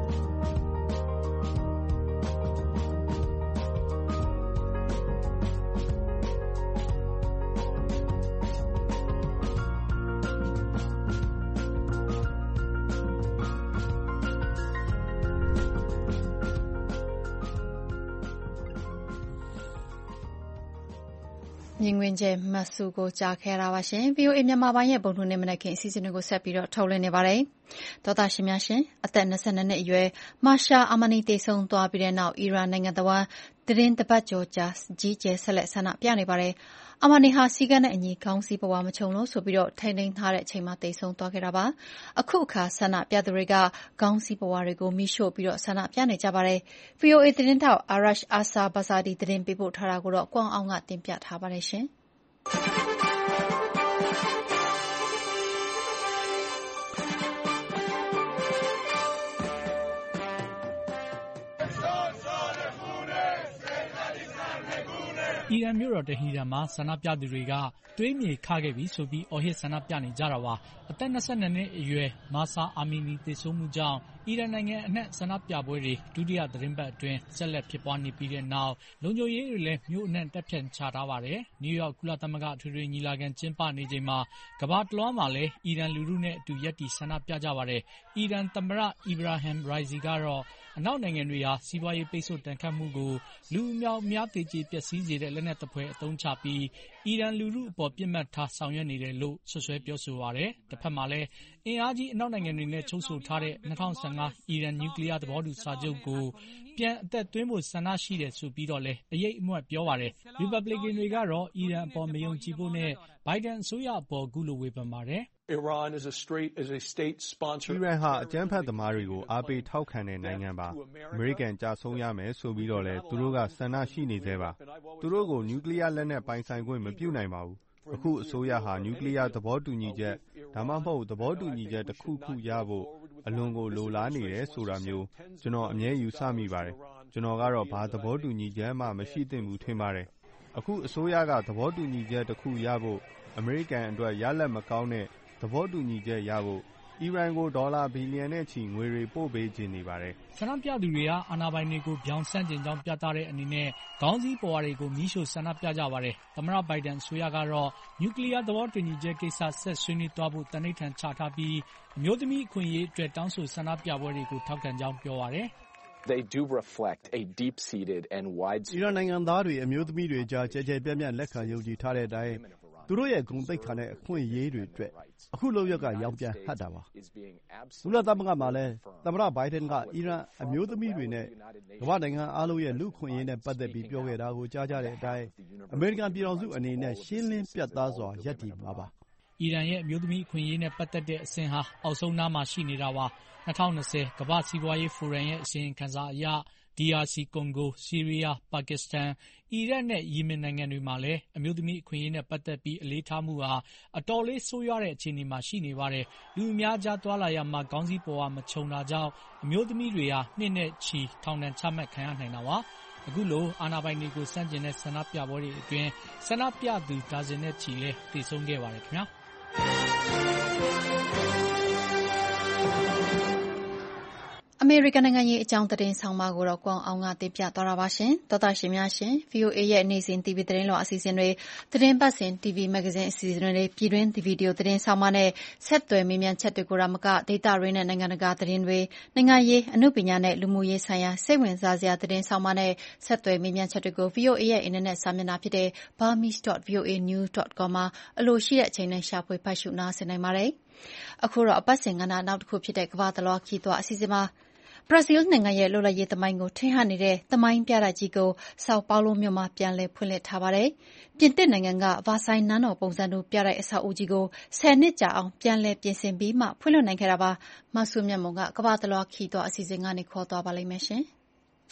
မြင်ကွင်းကျဲမတ်စုကိုကြားခဲ့ရတာပါရှင် ဗီအိုအေ မြန်မာပိုင်းရဲ့ဗုဒ္ဓဟူးနေ့မနက်ခင်းအစီအစဉ်တွေကိုဆက်ပြီးတော့ထုတ်လွှင့်နေပါတယ်။သောသားရှင်များရှင်အသက်twenty-twoနှစ်အရွယ်မာရှာအာမာနီတေဆုံးသွားပြီးတဲ့နောက်အီရန်နိုင်ငံတဝန်းသတင်းတပတ်ကျော်ကြာကြီးကျယ်ဆက်လက်ဆန္ဒပြနေပါတယ်။အာမာနီဟာစီကံနဲ့အညီခေါင်းစည်းပဝါမခြုံလို့ဆိုပြီးတော့ထိန်းသိမ်းထားတဲ့အချိန်မှာတေဆုံးသွားခဲ့တာပါ။အခုအခါဆန္ဒပြသူတွေကခေါင်းစည်းပဝါတွေကိုမိရှို့ပြီးတော့ဆန္ဒပြနေကြပါတယ်။ ဗီအိုအေသတင်းထောက် Arash Arsabazaadi သတင်းပေးပို့ထားတာကိုတော့ကွမ်အောင်ကတင်ပြထားပါတယ်ရှင်။အီရန်မြို့တော်တဟီရန်မှာဆန္ဒပြသူတွေကသွေးမြေခခဲ့ပြီဆိုပြီးအော်ဟစ်ဆန္ဒပြနေကြတာပါ။အသက်twenty-twoနှစ်အရွယ်မာဆာအာမီနီသေဆုံးမှုကြောင့်အီရန်နိုင်ငံအနှံ့ဆန္ဒပြပွဲတွေဒုတိယသတင်းပတ်အတွင်းဆက်လက်ဖြစ်ပွားနေပြီးတဲ့နောက်လုံခြုံရေးတွေလည်းမြို့အနှံ့တပ်ဖြန့်ချထားပါတယ်။နယူးယောက်ကုလသမဂ္ဂအထွေထွေညီလာခံကျင်းပနေချိန်မှာကမ္ဘာတလွှားမှာလည်းအီရန်လူထုနဲ့အတူရပ်တည်ဆန္ဒပြကြပါတယ်။အီရန်သမ္မတအီဘရာဟင်ရိုက်ဇီကတော့အနောက်နိုင်ငံတွေဟာစီးပွားရေးပိတ်ဆို့ဒဏ်ခတ်မှုကိုလူအမြောက်အများသေကျေပျက်စီးစေတဲ့လက်နက်သဖွယ်အသုံးချပြီးအီရန်လူထုအပေါ်ပစ်မှတ်ထားဆောင်ရွက်နေတယ်လို့စွပ်စွဲပြောဆိုပါတယ်။တစ်ဖက်မှာလည်းအင်အားကြီးအနောက်နိုင်ငံတွေနဲ့ချုပ်ဆိုထားတဲ့two thousand fifteenအီရန်နျူကလီးယားသဘောတူစာချုပ်ကိုပြန်အသက်သွင်းဖို့ဆန္ဒရှိတယ်ဆိုပြီးတော့လည်းအရိပ်အမြွက်ပြောပါတယ်။ ရီပတ်ဘလစ်ကန်တွေကတော့အီရန်အပေါ်မယုံကြည်ဖို့နဲ့ဘိုင်ဒန်အစိုးရအပေါ်ခုလိုဝေဖန်ပါတယ်။အီရန်ဟာအကြမ်းဖက်သမားတွေကိုအားပေးထောက်ခံတဲ့နိုင်ငံပါ။အမေရိကန်ကျဆုံးရမယ်ဆိုပြီးတော့လည်းသူတို့ကဆန္ဒရှိနေဆဲပါ။သူတို့ကိုနျူကလီးယားလက်နက်ပိုင်ဆိုင်ခွင့်မပြုနိုင်ပါဘူး။အခုအစိုးရဟာနျူကလီးယားသဘောတူညီချက်ဒါမှမဟုတ်သဘောတူညီချက်တစ်ခုခုရဖို့အလွန်ကိုလိုလားနေတယ်ဆိုတာမျိုးကျွန်တော်အမြဲယူဆမိပါတယ်။ကျွန်တော်ကတော့ဘာသဘောတူညီချက်မှမရှိသင့်ဘူးထင်ပါတယ်။အခုအစိုးရကသဘောတူညီချက်တစ်ခုရဖို့အမေရိကန်အတွက်ရလဒ်မကောင်းတဲ့သဘောတူညီချက်ရဖို့အီရန်ကိုဒေါ်လာဘီလီယံနဲ့ချီငွေတွေပို့ပေးခြင်းနေပါတယ်။ဆန္ဒပြသူတွေကအာဏာပိုင်တွေကိုပြောင်းဆန့်ကျင်ကြောင်းပြသတဲ့အနေနဲ့ခေါင်းစည်းပဝါတွေကိုမီးရှို့ဆန္ဒပြကြပါတယ်။သမ္မတဘိုင်ဒန်အစိုးရကတော့နျူကလီးယားသဘောတူညီချက်ကိစ္စဆက်ဆွေးနွေးသွားဖို့တန်ဋိဌာန်ချထားပြီးအမျိုးသမီးအခွင့်အရေးအတွက်တောင်းဆိုဆန္ဒပြပွဲတွေကိုထောက်ခံကြောင်းပြောပါတယ်။ They do reflect a deep-seated and widespread အီရန်နိုင်ငံသားတွေအမျိုးသမီးတွေကြားကျယ်ကျယ်ပြန့်ပြန့်လက်ခံယုံကြည်ထားတဲ့အတိုင်းသူတို့ရဲ့ဂုဏ်သိက္ခာနဲ့အခွင့်အရေးတွေအတွက်အခုလုပ်ရက်ကရောင်ပြန်ဟပ်တာပါ။ကုလသမဂ္ဂမှာလည်းသမ္မတဘိုင်ဒန်ကအီရန်အမျိုးသမီးတွေနဲ့ကမ္ဘာနိုင်ငံအားလုံးရဲ့လူ့အခွင့်အရေးနဲ့ပတ်သက်ပြီးပြောခဲ့တာကိုကြားကြတဲ့အတိုင်းအမေရိကန်ပြည်ထောင်စုအနေနဲ့ရှင်းလင်းပြတ်သားစွာရပ်တည်မှာပါ။အီရန်ရဲ့အမျိုးသမီးအခွင့်အရေးနဲ့ပတ်သက်တဲ့အဆင့်ဟာအောက်ဆုံးနားမှာရှိနေတာပါ။twenty twentyကမ္ဘာ့စီးပွားရေးဖိုရမ်ရဲ့အစီရင်ခံစာအရဒီ အာር စီ ကွန်ဂို၊ဆီးရီးယား၊ပါကစ္စတန်၊အီရတ်နဲ့ယီမင်နိုင်ငံတွေမှာလည်းအမျိုးသမီးအခွင့်အရေးနဲ့ပတ်သက်ပြီးအလေးထားမှုဟာအတော်လေးဆိုးရွားတဲ့အခြေအနေမှာရှိနေပါတယ်။လူအများကြားသွားလာရာမှာခေါင်းစည်းပဝါမခြုံတာကြောင့်အမျိုးသမီးတွေဟာနှစ်နဲ့ချီထောင်ဒဏ်ချမှတ်ခံရနိုင်တာပါ။အခုလိုအာဏာပိုင်တွေကိုဆန့်ကျင်တဲ့ဆန္ဒပြပွဲတွေအတွင်းဆန္ဒပြသူဒါဇင်နဲ့ချီလည်းသေဆုံးခဲ့ပါတယ်ခင်ဗျာ။အမေရိကန်နိုင်ငံရေးအကြောင်းသတင်းဆောင်မကိုတော့ကွန်အောင်ကတင်ပြသွားတာပါရှင်။သောတာရှင်များရှင် ဗီအိုအေ ရဲ့နေ့စဉ် တီဗီ သတင်းလွှာအစီအစဉ်တွေသတင်းပတ်စဉ် တီဗီ မဂ္ဂဇင်းအစီအစဉ်တွေပြည်တွင်းဗီဒီယိုသတင်းဆောင်မနဲ့ဆက်သွယ်မေးမြန်းချက်တွေကိုရမကဒေတာရင်းနဲ့နိုင်ငံတကာသတင်းတွေနိုင်ငံရေးအမှုပညာနဲ့လူမှုရေးဆိုင်ရာစိတ်ဝင်စားစရာသတင်းဆောင်မနဲ့ဆက်သွယ်မေးမြန်းချက်တွေကို ဗီအိုအေ ရဲ့အင်တာနက်စာမျက်နှာဖြစ်တဲ့ burmese dot v o a news dot com မှာအလိုရှိတဲ့အချိန်နဲ့ရှာဖွေဖတ်ရှုနားဆင်နိုင်ပါတယ်။အခုတော့အပတ်စဉ်ကဏ္ဍနောက်တစ်ခုဖြစ်တဲ့ကမ္ဘာတလွှာခီးသွွားအစီအစဉ်မှာဘရာဇီးနိုင်ငံရဲ့လွတ်လပ်ရေးသမိုင်းကိုထင်ဟပ်နေတဲ့သမိုင်းပြတိုက်ကြီးကိုဆောက်ပေါလိုမြို့မှာပြန်လည်ဖွင့်လှစ်ထားပါတယ်။ပြင်သစ်နိုင်ငံကဗာဆိုင်နန်းတော်ပုံစံတူပြတိုက်အဆောက်အဦကြီးကိုဆယ်နှစ်ကြာအောင်ပြန်လည်ပြင်ဆင်ပြီးမှဖွင့်လှစ်နိုင်ခဲ့တာပါ။မဆုမြတ်မွန်ကကမ္ဘာတလွှားခရီးသွားအစီအစဉ်ကနေခေါ်သွားပါလိမ့်မယ်ရှင်။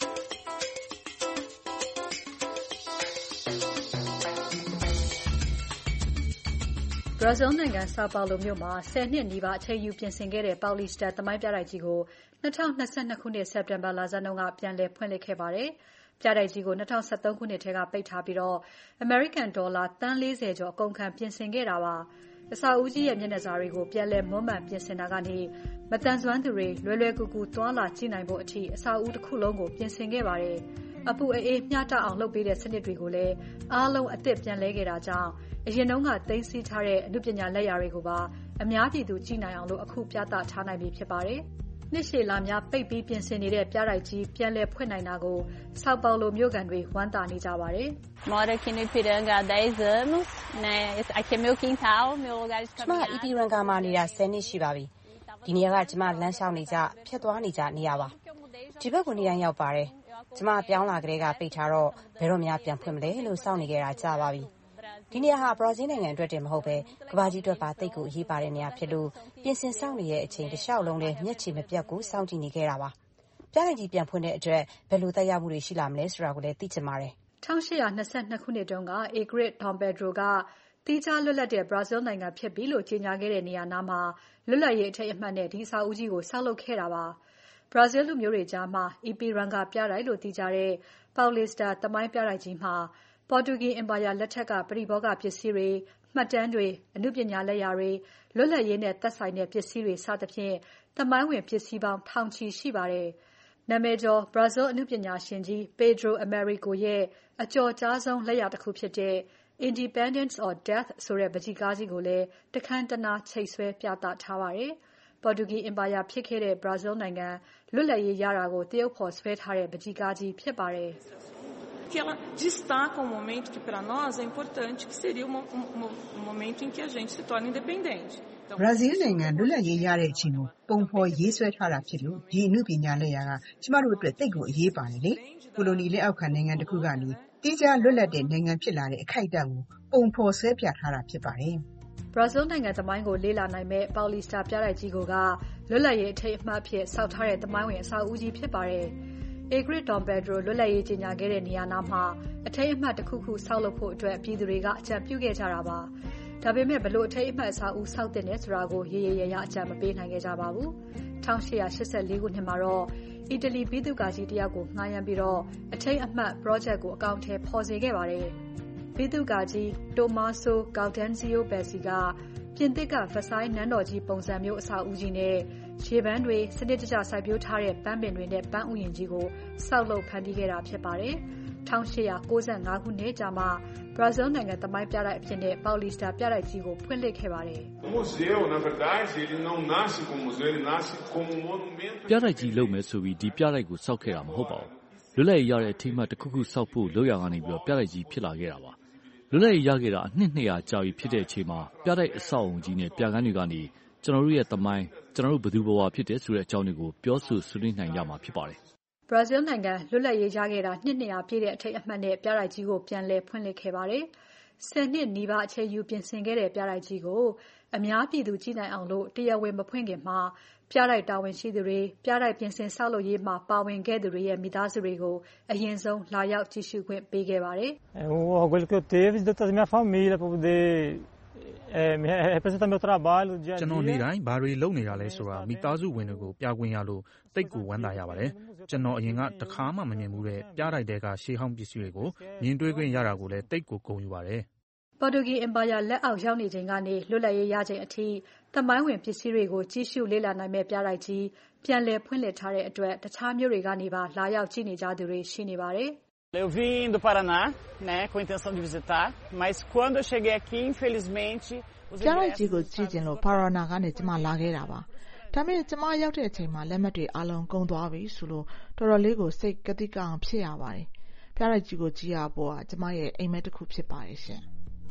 ဘရာဇီးနိုင်ငံဆာပါလိုမြို့မှာဆယ်နှစ်နီးပါးအချိန်ယူပြင်ဆင်ခဲ့တဲ့ပေါလီစတာသမိုင်းပြတိုက်ကြီးကို၂၀၂၂ခုနှစ်စက်တင်ဘာလဆန်းတုန်းကပြန်လည်ဖွင့်လှစ်ခဲ့ပါတယ်။ပြတိုက်ကြီးကို၂၀၁၃ခုနှစ်ထဲကပိတ်ထားပြီးအမေရိကန်ဒေါ်လာသန်းလေးဆယ်ကျော်အကုန်ခံပြင်ဆင်ခဲ့တာပါ။အဆောက်အဦကြီးရဲ့မျက်နှာစာတွေကိုပြန်လည်မွမ်းမံပြင်ဆင်တာကနေမသန်စွမ်းသူတွေလွယ်လွယ်ကူကူသွားလာကြည့်နိုင်ဖို့အထိအဆောက်အဦတစ်ခုလုံးကိုပြင်ဆင်ခဲ့ပါတယ်။အပူအေးမျှတအောင်လုပ်ပေးတဲ့စနစ်တွေကိုလည်းအားလုံးအသစ်ပြန်လဲခဲ့တာကြောင့်အရင်တုန်းကသိမ်းဆည်းထားတဲ့အမှုပညာလက်ရာတွေကိုပါအများပြည်သူကြည့်နိုင်အောင်လို့အခုပြသထားနိုင်ပြီဖြစ်ပါတယ်။နှစ်ရှည်လများပိတ်ပြီးပြင်ဆင်နေတဲ့ပြတိုက်ကြီးပြန်လည်ဖွင့်နိုင်တာကိုဆောက်ပေါလိုမြို့ကန်တွေဝမ်းသာနေကြပါတယ်။ Moro aqui no Ipiranga há dez anos, né? Aqui é meu quintal, meu lugar de caminhar. ကျမ Ipiranga မှာနေတာဆယ်နှစ်ရှိပါပြီ။ဒီနေရာကကျမလမ်းလျှောက်နေကြဖြတ်သွားနေကြနေရာပါ။ဒီဘက်ကိုနေတိုင်းရောက်ပါတယ်။ကျမပြောင်းလာကြတဲ့ကပိတ်ထားတော့ဘယ်တော့မှပြန်ဖွင့်မလဲလို့စောင့်နေကြတာကြာပါပြီ။ဒီနေရာဟာဘရာဇီးနိုင်ငံအတွက်တည်းမဟုတ်ပဲကမ္ဘာကြီးအတွက်ပါသိပ်ကိုအရေးပါတဲ့နေရာဖြစ်လို့ပြင်ဆင်ဆောင်နေတဲ့အချိန်တစ်လျှောက်လုံးနဲ့မျက်ခြေမပြတ်ကိုစောင့်ကြည့်နေခဲ့တာပါ။ပြတိုက်ကြီးပြန်ဖွင့်တဲ့အတွက်ဘယ်လိုသက်ရောက်မှုတွေရှိလာမလဲဆိုတာကိုလည်းသိချင်ပါတယ်။၁၈၂၂ခုနှစ်တုန်းက Ingrid Dom Pedro ကသီးခြားလွတ်လပ်တဲ့ဘရာဇီးနိုင်ငံဖြစ်ပြီလို့ကြေညာခဲ့တဲ့နေရာနားမှာလွတ်လပ်ရေးအထိမ်းအမှတ်နဲ့ဒီအဆောက်အဦကြီးကိုဆောက်လုပ်ခဲ့တာပါ။ဘရာဇီးလူမျိုးတွေကြားမှာ Ipiranga ပြတိုက်လို့သိကြတဲ့ Paulista သမိုင်းပြတိုက်ကြီးမှာပေါ်တူဂီအင်ပါယာလက်ထက်ကပရိဘောဂပစ္စည်းတွေ၊မှတ်တမ်းတွေ၊အနုပညာလက်ရာတွေ၊လွတ်လပ်ရေးနဲ့သက်ဆိုင်တဲ့ပစ္စည်းတွေစသဖြင့်သမိုင်းဝင်ပစ္စည်းပေါင်းထောင်ချီရှိပါတယ်။နာမည်ကျော်ဘရာဇီးအနုပညာရှင်ကြီး Pedro Américo ရဲ့အကျော်ကြားဆုံးလက်ရာတစ်ခုဖြစ်တဲ့ Independence or Death ဆိုတဲ့ပန်းချီကားကြီးကိုလည်းတခမ်းတနားချိတ်ဆွဲပြသထားပါတယ်။ပေါ်တူဂီအင်ပါယာဖြစ်ခဲ့တဲ့ဘရာဇီးနိုင်ငံလွတ်လပ်ရေးရတာကိုသရုပ်ဖော်ဆွဲထားတဲ့ပန်းချီကားကြီးဖြစ်ပါတယ်။ que ela destaca um momento que para nós é importante, que seria um, um, um momento em que a gente se torna independente. ဘရာဇီးနိုင်ငံလွတ်လပ်ရေးရတဲ့အချိန်ကိုပုံဖော်ရေးဆွဲထားတာဖြစ်လို့ဒီအမှုပညာလက်ရာကကျမတို့အတွက်သိပ်ကိုအရေးပါတယ်လေ။ကိုလိုနီလက်အောက်ခံနိုင်ငံတစ်ခုကနေတိကျလွတ်လပ်တဲ့နိုင်ငံဖြစ်လာတဲ့အခိုက်အတန့်ကိုပုံဖော်ဆွဲပြထားတာဖြစ်ပါတယ်။ဘရာဇီးနိုင်ငံသမိုင်းကိုလေ့လာနိုင်မဲ့ပေါလီစတာပြတိုက်ကြီးကလွတ်လပ်ရေးအထိမ်းအမှတ်ဖြစ်ဆောက်ထားတဲ့သမိုင်းဝင်အဆောက်အဦကြီးဖြစ်ပါတယ်။ Ingrid Dom Pedro လွတ်လပ်ရေးကြေညာခဲ့တဲ့နေရာနားမှာအထိမ်းအမှတ်တစ်ခုခုဆောက်လုပ်ဖို့အတွက်ပြည်သူတွေကအကြံပြုခဲ့ကြတာပါ။ဒါပေမဲ့ဘယ်လိုအထိမ်းအမှတ်အဆောက်အဦဆောက်တင်လဲဆိုတာကိုရေရေရရအကြံမပေးနိုင်ခဲ့ကြပါဘူး။၁၈၈၄ခုနှစ်မှာတော့အီတလီပြည်သူ့ကာကြီးတယောက်ကိုငှားရမ်းပြီးတော့အထိမ်းအမှတ် project ကိုအကောင့်ထဲပေါ်စေခဲ့ပါတယ်။ပြည်သူ့ကာကြီး Tommaso Gaudenzio Bessi ကပြင်သစ်က Versailles နန်းတော်ကြီးပုံစံမျိုးအဆောက်အဦကြီးနဲ့ရေပန်းတွေစနစ်တကျစိုက်ပျိုးထားတဲ့ပန်းပင်တွေနဲ့ပန်းဥယျာဉ်ကြီးကိုဆောက်လုပ်ဖန်တီးခဲ့တာဖြစ်ပါတယ်။၁၈၉၅ခုနှစ်ကြာမှဘရာဇီးနိုင်ငံသမိုင်းပြတိုက်အဖြစ်နဲ့ပေါလီစတာပြတိုက်ကြီးကိုဖွင့်လှစ်ခဲ့ပါတယ်။ Museu, na verdade, ele não nasce como museu, ele nasce como monumento. ပြတိုက်ကြီးလုပ်မယ်ဆိုပြီးဒီပြတိုက်ကိုစောက်ခဲ့တာမဟုတ်ပါဘူး။လွတ်လပ်ရေးရတဲ့အထိမ်းအမှတ်တစ်ခုခုစောက်ဖို့လုပ်ရကနေပြီးတော့ပြတိုက်ကြီးဖြစ်လာခဲ့တာပါ။လွတ်လပ်ရေးရခဲ့တာအနှစ်နှစ်ရာကြာပြီဖြစ်တဲ့အချိန်မှာပြတိုက်အဆောက်အုံကြီးနဲ့ပြကန်းတွေကနေကျွန်တော်တို့ရဲ့သမိုင်းကျွန်တော်တို့ဘယ်သူဘဝဖြစ်တယ်ဆိုတဲ့အကြောင်းတွေကိုပြောဆိုဆွေးနွေးနိုင်ကြမှာဖြစ်ပါတယ်။ဘရာဇီးနိုင်ငံလွတ်လပ်ရေးရခဲ့တာနှစ်နှစ်ရာပြည့်တဲ့အထိမ်းအမှတ်နဲ့ပြတိုက်ကြီးကိုပြန်လည်ဖွင့်လှစ်ခဲ့ပါတယ်။ဆယ်နှစ်နီးပါးအချိန်ယူပြင်ဆင်ခဲ့တဲ့ပြတိုက်ကြီးကိုအများပြည်သူကြည့်နိုင်အောင်လို့တရားဝင်မဖွင့်ခင်မှာပြတိုက်တာဝန်ရှိသူတွေပြတိုက်ပြင်ဆင်ဆောက်လုပ်ရေးမှာပါဝင်ခဲ့သူတွေရဲ့မိသားစုတွေကိုအရင်ဆုံးလာရောက်ကြည့်ရှုခွင့်ပေးခဲ့ပါတယ်။ O orgulho que eu teve de toda a minha família para poder representar meu trabalho dia a dia ကျွန်တော်နေတိုင်းဘာတွေလုပ်နေတာလဲဆိုတာမိသားစုဝင်တွေကိုပြခွင့်ရလို့တိတ်ကိုဝမ်းသာရပါတယ်ကျွန်တော်အရင်ကတခါမှမမြင်ဘူးတဲ့ပြတိုက်တဲကရှေးဟောင်းပစ္စည်းတွေကိုမြင်တွေ့ခွင့်ရတာကိုလည်းတိတ်ကိုဂုဏ်ယူပါတယ်ပေါ်တူဂီအင်ပါယာလက်အောက်ရောက်နေချိန်ကနေလွတ်လပ်ရေးရချိန်အထိသမိုင်းဝင်ပစ္စည်းတွေကိုကြီးစုလေ့လာနိုင်မဲ့ပြတိုက်ကြီးပြန်လည်ဖွင့်လှစ်ထားတဲ့အတွက်တခြားမြို့တွေကနေပါလာရောက်ကြည့်နေကြသူတွေရှိနေပါတယ် Eu vim do Paraná, né, com a intenção de visitar, mas quando eu cheguei aqui, infelizmente, os ပြတိုက်ကြီးကိုကြည့်ကျင်လို့ Paraná ကနေကျမလာခဲ့တာပါ။ဒါပေမဲ့ကျမရောက်တဲ့အချိန်မှာလက်မှတ်တွေအလုံးကုန်သွားပြီဆိုလို့တော်တော်လေးကိုစိတ်ကတိကအောင်ဖြစ်ရပါတယ်။ပြတိုက်ကြီးကိုကြည့်ရဖို့ကကျမရဲ့အိမ်မက်တစ်ခုဖြစ်ပါတယ်ရှင်။ဘ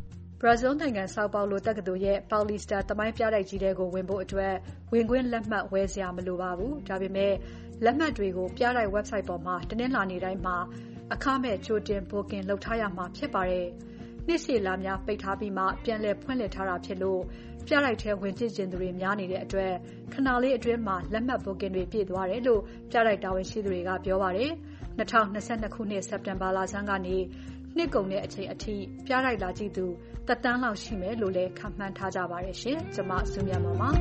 ဘရာဇီးနိုင်ငံ Sao Paulo တက္ကသိုလ်ရဲ့ Paulista သမိုင်းပြတိုက်ကြီးထဲကိုဝင်ဖို့အတွက်ဝင်ခွင့်လက်မှတ်ဝယ်စရာမလိုပါဘူး။ဒါပေမဲ့လက်မှတ်တွေကိုပြတိုက် website ပေါ်မှာတနင်္လာနေ့တိုင်းမှာအခမဲ့ကြိုတင် booking လုပ်ထားရမှာဖြစ်ပါတယ်။နှစ်ရှည်လများပိတ်ထားပြီးမှပြန်လည်ဖွင့်လှစ်ထားတာဖြစ်လို့ပြတိုက်ထဲဝင်ကြည့်ကျင်သူတွေများနေတဲ့အတွက်ခဏလေးအတွင်းမှာလက်မှတ် booking တွေပြည့်သွားတယ်လို့ပြတိုက်တာဝန်ရှိသူတွေကပြောပါတယ်။၂၀၂၂ခုနှစ်စက်တင်ဘာလဆန်းကနေနှစ်ကုန်တဲ့အချိန်အထိပြတိုက်လာကြည့်သူတသန်းလောက်ရှိမယ်လို့လည်းခန့်မှန်းထားကြပါတယ်ရှင်။ကျွန်မစုမြတ်မပါ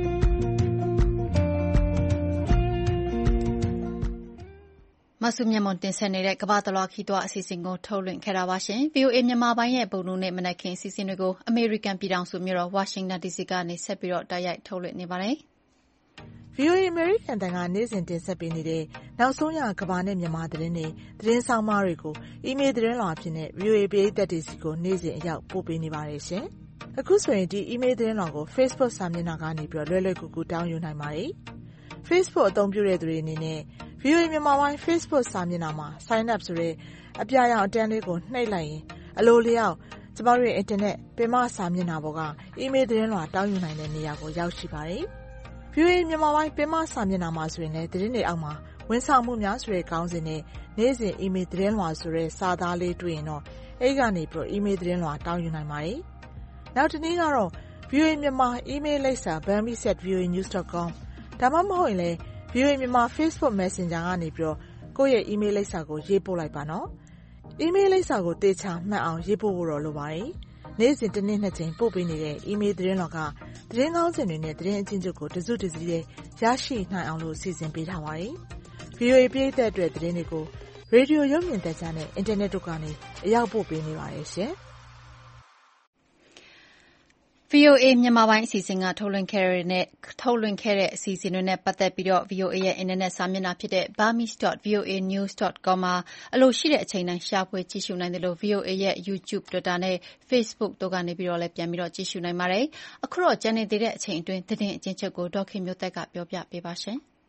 မဆုမြတ်မွန်တင်ဆက်နေတဲ့ကမ္ဘာတလွှာခီးသွွားအစီအစဉ်ကိုထုတ်လွှင့်ခဲ့တာပါရှင်။ V O A မြန်မာပိုင်းရဲ့ပုံနှုန်းနဲ့မနက်ခင်းအစီအစဉ်တွေကိုအမေရိကန်ပြည်ထောင်စုမြို့တော်ဝါရှင်တန်ဒီစီကနေဆက်ပြီးတော့တိုက်ရိုက်ထုတ်လွှင့်နေပါတယ်။ V O A အမေရိကန်တန်ကနေ့စဉ်တင်ဆက်ပေးနေတဲ့နောက်ဆုံးရကမ္ဘာနဲ့မြန်မာသတင်းတွေသတင်းဆောင်မတွေကိုအီးမေးလ်သတင်းလွှာအဖြစ်နဲ့ V O A ပရိသတ်တွေစီကိုနေ့စဉ်အရောက်ပို့ပေးနေပါတယ်ရှင်။အခုဆိုရင်ဒီအီးမေးလ်သတင်းလွှာကို Facebook စာမျက်နှာကနေပြီးတော့လွယ်လွယ်ကူကူတောင်းယူနိုင်ပါတယ်။ Facebook အသုံးပြုတဲ့သူတွေအနေနဲ့V O A မြန်မာပိုင်း Facebook စာမျက်နှာမှာ sign up ဆိုတဲ့အပြရောင်အတန်းလေးကိုနှိပ်လိုက်ရင်အလိုလျောက်ကျမတို့ရဲ့ internet ပင်မစာမျက်နှာပေါ်ကအီးမေးလ်သတင်းလွှာတောင်းယူနိုင်တဲ့နေရာကိုရောက်ရှိပါတယ်။ V O A မြန်မာပိုင်းပင်မစာမျက်နှာမှာဆိုရင်လည်းသတင်းတွေအောက်မှာဝန်ဆောင်မှုများဆိုတဲ့ခေါင်းစဉ်နဲ့နေ့စဉ်အီးမေးလ်သတင်းလွှာဆိုတဲ့စာသားလေးတွေ့ရင်တော့အဲဒီကနေပြီးတော့အီးမေးလ်သတင်းလွှာတောင်းယူနိုင်ပါတယ်။နောက်တစ်နည်းကတော့ V O A မြန်မာအီးမေးလ်လိပ်စာ burmese at voa news dot com ဒါမှမဟုတ်ရင်လည်းV O A မြန်မာ Facebook Messenger ကနေပြီးတော့ကိုယ့်ရဲ့ email လိပ်စာကိုရေးပို့လိုက်ပါနော်။ email လိပ်စာကိုတေချာမှတ်အောင်ရေးပို့ဖို့တော့လိုပါတယ်။နေ့စဉ်တစ်နေ့နှစ်ကြိမ်ပို့ပေးနေတဲ့ email သတင်းတော်ကသတင်းကောင်းစင်တွေနဲ့သတင်းအချင်းချုပ်ကိုတစုတစည်းလေးရရှိနိုင်အောင်လို့စီစဉ်ပေးထားပါတယ်။ V O A ပြည်သက်အတွက်သတင်းတွေကိုရေဒီယိုရုပ်မြင်သံကြားနဲ့အင်တာနက်တို့ကနေအရောက်ပို့ပေးနေပါတယ်ရှင်။ V O A မြန်မာပိုင်းအစီအစဉ်ကထုတ်လွှင့်ခဲ့တဲ့နဲ့ထုတ်လွှင့်ခဲ့တဲ့အစီအစဉ်တွေနဲ့ပတ်သက်ပြီးတော့ V O A ရဲ့အင်တာနက်စာမျက်နှာဖြစ်တဲ့ burmese dot voa news dot com မှာအလိုရှိတဲ့အချိန်တိုင်းရှာဖွေကြည့်ရှုနိုင်တယ်လို့ V O A ရဲ့ YouTube, Twitter နဲ့ Facebook တို့ကနေပြီးတော့လည်းပြန်ပြီးတော့ကြည့်ရှုနိုင်ပါတယ်။အခုတော့ကျန်နေသေးတဲ့အချိန်အတွင်းသတင်းအချင်းချုပ်ကိုဒေါက်ခင်မျိုးသက်ကပြောပြပေးပါရှင်။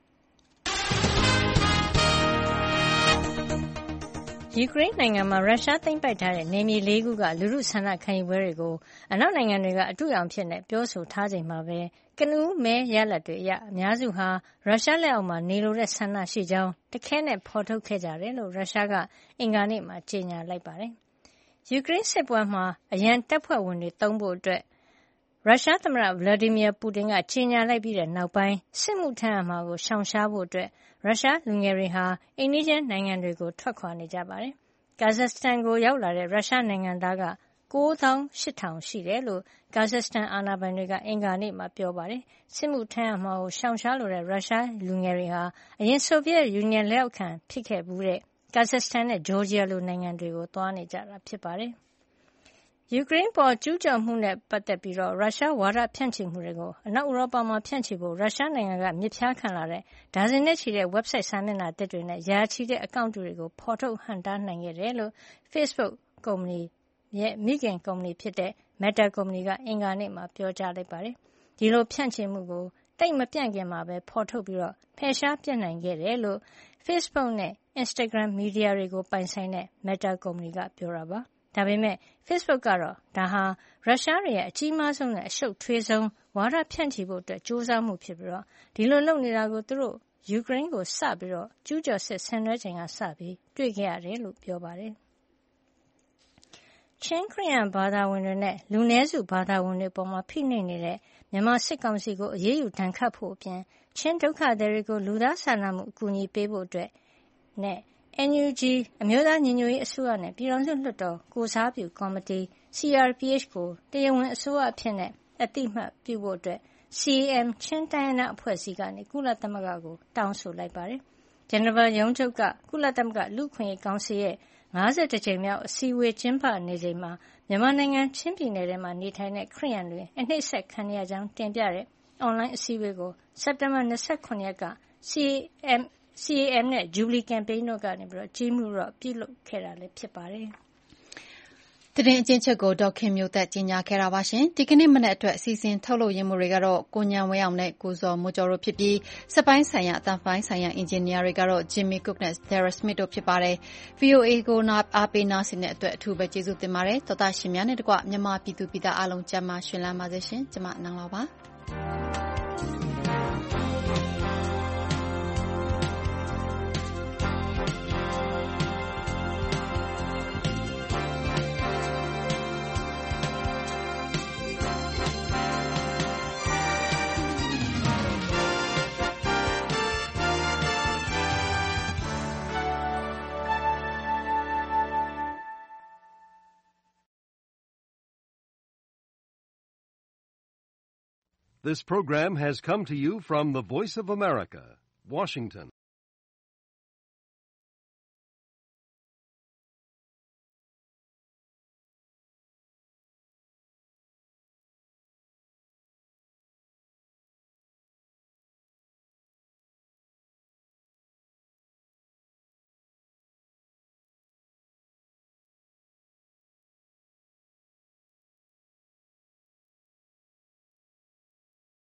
ယူကရိန်းနိုင်ငံမှာရုရှားသိမ်းပိုက်ထားတဲ့နယ်မြေလေးခုကလူထုဆန္ဒခံယူပွဲတွေကိုအနောက်နိုင်ငံတွေကအတုအယောင်ဖြစ်နေပြောဆိုထားချိန်မှာပဲကနဦးမဲရလဒ်တွေအရအများစုဟာရုရှားလက်အောက်မှာနေလိုတဲ့ဆန္ဒရှိကြောင်းတခဲနဲ့ဖော်ထုတ်ခဲ့ကြတယ်လို့ရုရှားကအင်္ဂါနေ့မှာကြေညာလိုက်ပါတယ်။ယူကရိန်းစစ်ပွဲမှာအရန်တပ်ဖွဲ့ဝင်တွေသုံးဖို့အတွက်ရုရှားသမ္မတ Vladimir Putin ကကြေညာလိုက်ပြီးတဲ့နောက်ပိုင်းစစ်မှုထမ်းရမှာကိုရှောင်ရှားဖို့အတွက်ရုရှားလူငယ်တွေဟာအိမ်နီးချင်းနိုင်ငံတွေကိုထွက်ခွာနေကြပါတယ်။ ကာဇက်စတန်ကိုရောက်လာတဲ့ရုရှားနိုင်ငံသားကကိုးသောင်းရှစ်ထောင်ရှိတယ်လို့ကာဇက်စတန်အာဏာပိုင်တွေကအင်္ဂါနေ့မှာပြောပါတယ်။စစ်မှုထမ်းရမှာကိုရှောင်ရှားလိုတဲ့ရုရှားလူငယ်တွေဟာအရင်ဆိုဗီယက်ယူနီယံလက်အောက်ခံဖြစ်ခဲ့ဘူးတဲ့ကာဇက်စတန်နဲ့ဂျော်ဂျီယာလိုနိုင်ငံတွေကိုသွားနေကြတာဖြစ်ပါတယ်။ယူကရိန်းပေါ်ကျူးကျော်မှုနဲ့ပတ်သက်ပြီးတော့ရုရှားဝါဒဖြန့်ချီမှုတွေကိုအနောက်ဥရောပမှာဖြန့်ချီဖို့ရုရှားနိုင်ငံကမြစ်ဖျားခံလာတဲ့ဒါဇင်နဲ့ချီတဲ့ website စာမျက်နှာသစ်တွေနဲ့ရာချီတဲ့အကောင့်တွေကိုဖော်ထုတ်ဟန့်တားနိုင်ခဲ့တယ်လို့ Facebook ကုမ္ပဏီရဲ့မိခင်ကုမ္ပဏီဖြစ်တဲ့ Meta ကုမ္ပဏီကအင်္ဂါနေ့မှာပြောကြားလိုက်ပါတယ်။ဒီလိုဖြန့်ချီမှုကိုတိတ်မပြန့်ခင်မှာပဲဖော်ထုတ်ပြီးတော့ဖယ်ရှားပြစ်နိုင်ခဲ့တယ်လို့ Facebook နဲ့ Instagram မီဒီယာတွေကိုပိုင်ဆိုင်တဲ့ Meta ကုမ္ပဏီကပြောတာပါ။ဒါပေမဲ့ Facebook ကတော့ဒါဟာရုရှားတွေရဲ့အကြီးမားဆုံးနဲ့အရှုပ်ထွေးဆုံးဝါဒဖြန့်ချီဖို့အတွက်ကြိုးစားမှုဖြစ်ပြီးတော့ဒီလိုလုပ်နေတာကိုသူတို့ယူကရိန်းကိုစပြီးတော့ကျူးကျော်စစ်ဆင်နွှဲချိန်ကစပြီးတွေ့ခဲ့ရတယ်လို့ပြောပါတယ်။ချင်းခရစ်ယာန်ဘာသာဝင်တွေနဲ့လူနည်းစုဘာသာဝင်တွေပေါ်မှာဖိနှိပ်နေတဲ့မြန်မာစစ်ကောင်စီကိုအရေးယူဒဏ်ခတ်ဖို့အပြင်ချင်းဒုက္ခသည်တွေကိုလူသားစာနာမှုအကူအညီပေးဖို့အတွက်နဲ့N U G အမျိုးသားညီညွတ်ရေးအစိုးရနဲ့ပြည်ထောင်စုလွှတ်တော်ကိုယ်စားပြုကော်မတီ C R P H ကိုတရားဝင်အစိုးရအဖြစ်နဲ့အသိအမှတ်ပြုဖို့အတွက် C A M ချင်းတိုင်းရင်းသားအဖွဲ့အစည်းကနေကုလသမဂ္ဂကိုတောင်းဆိုလိုက်ပါတယ်။ဂျနီဗာရုံးချုပ်ကကုလသမဂ္ဂလူ့အခွင့်အရေးကောင်စီရဲ့ငါးဆယ့်တစ်ကြိမ်မြောက်အစည်းအဝေးကျင်းပနေချိန်မှာမြန်မာနိုင်ငံချင်းပြည်နယ်ထဲမှာနေထိုင်တဲ့ခရစ်ယာန်တွေအနှိပ်စက်ခံနေရကြောင်းတင်ပြတဲ့အွန်လိုင်းအစည်းအဝေးကိုစက်တင်ဘာ၂၇ရက်က C A M C A M နဲ့ Jubilee Campaign တို့ကနေပြီးတော့ကြီးမှုတော့ပြုလုပ်ခဲ့တာလည်းဖြစ်ပါတယ်။သတင်းအကျဉ်းချုပ်ကိုဒေါက်ခင်မျိုးသက်ကြီးညာခဲ့တာပါရှင်ဒီကနေ့မနေ့အတွက်အစီအစဉ်ထုတ်လုပ်ရင်းမှုတွေကတော့ကိုညံဝဲအောင်နဲ့ကိုဇော်မိုးကျော်တို့ဖြစ်ပြီးစပိုင်းဆိုင်ရာအတန်ပိုင်းဆိုင်ရာအင်ဂျင်နီယာတွေကတော့ Jimmy Cook နဲ့ Sarah Smith တို့ဖြစ်ပါတယ် ဗွီအိုအေ ကိုနာအားပေးနားဆင်တဲ့အတွက်အထူးပဲကျေးဇူးတင်ပါတယ်သောတာရှင်များနဲ့တကွမြန်မာပြည်သူပြည်သားအားလုံးကျန်းမာရှင်လန်းပါစေရှင်ကျွန်မနန်းတော်ပါ This program has come to you from the Voice of America, Washington.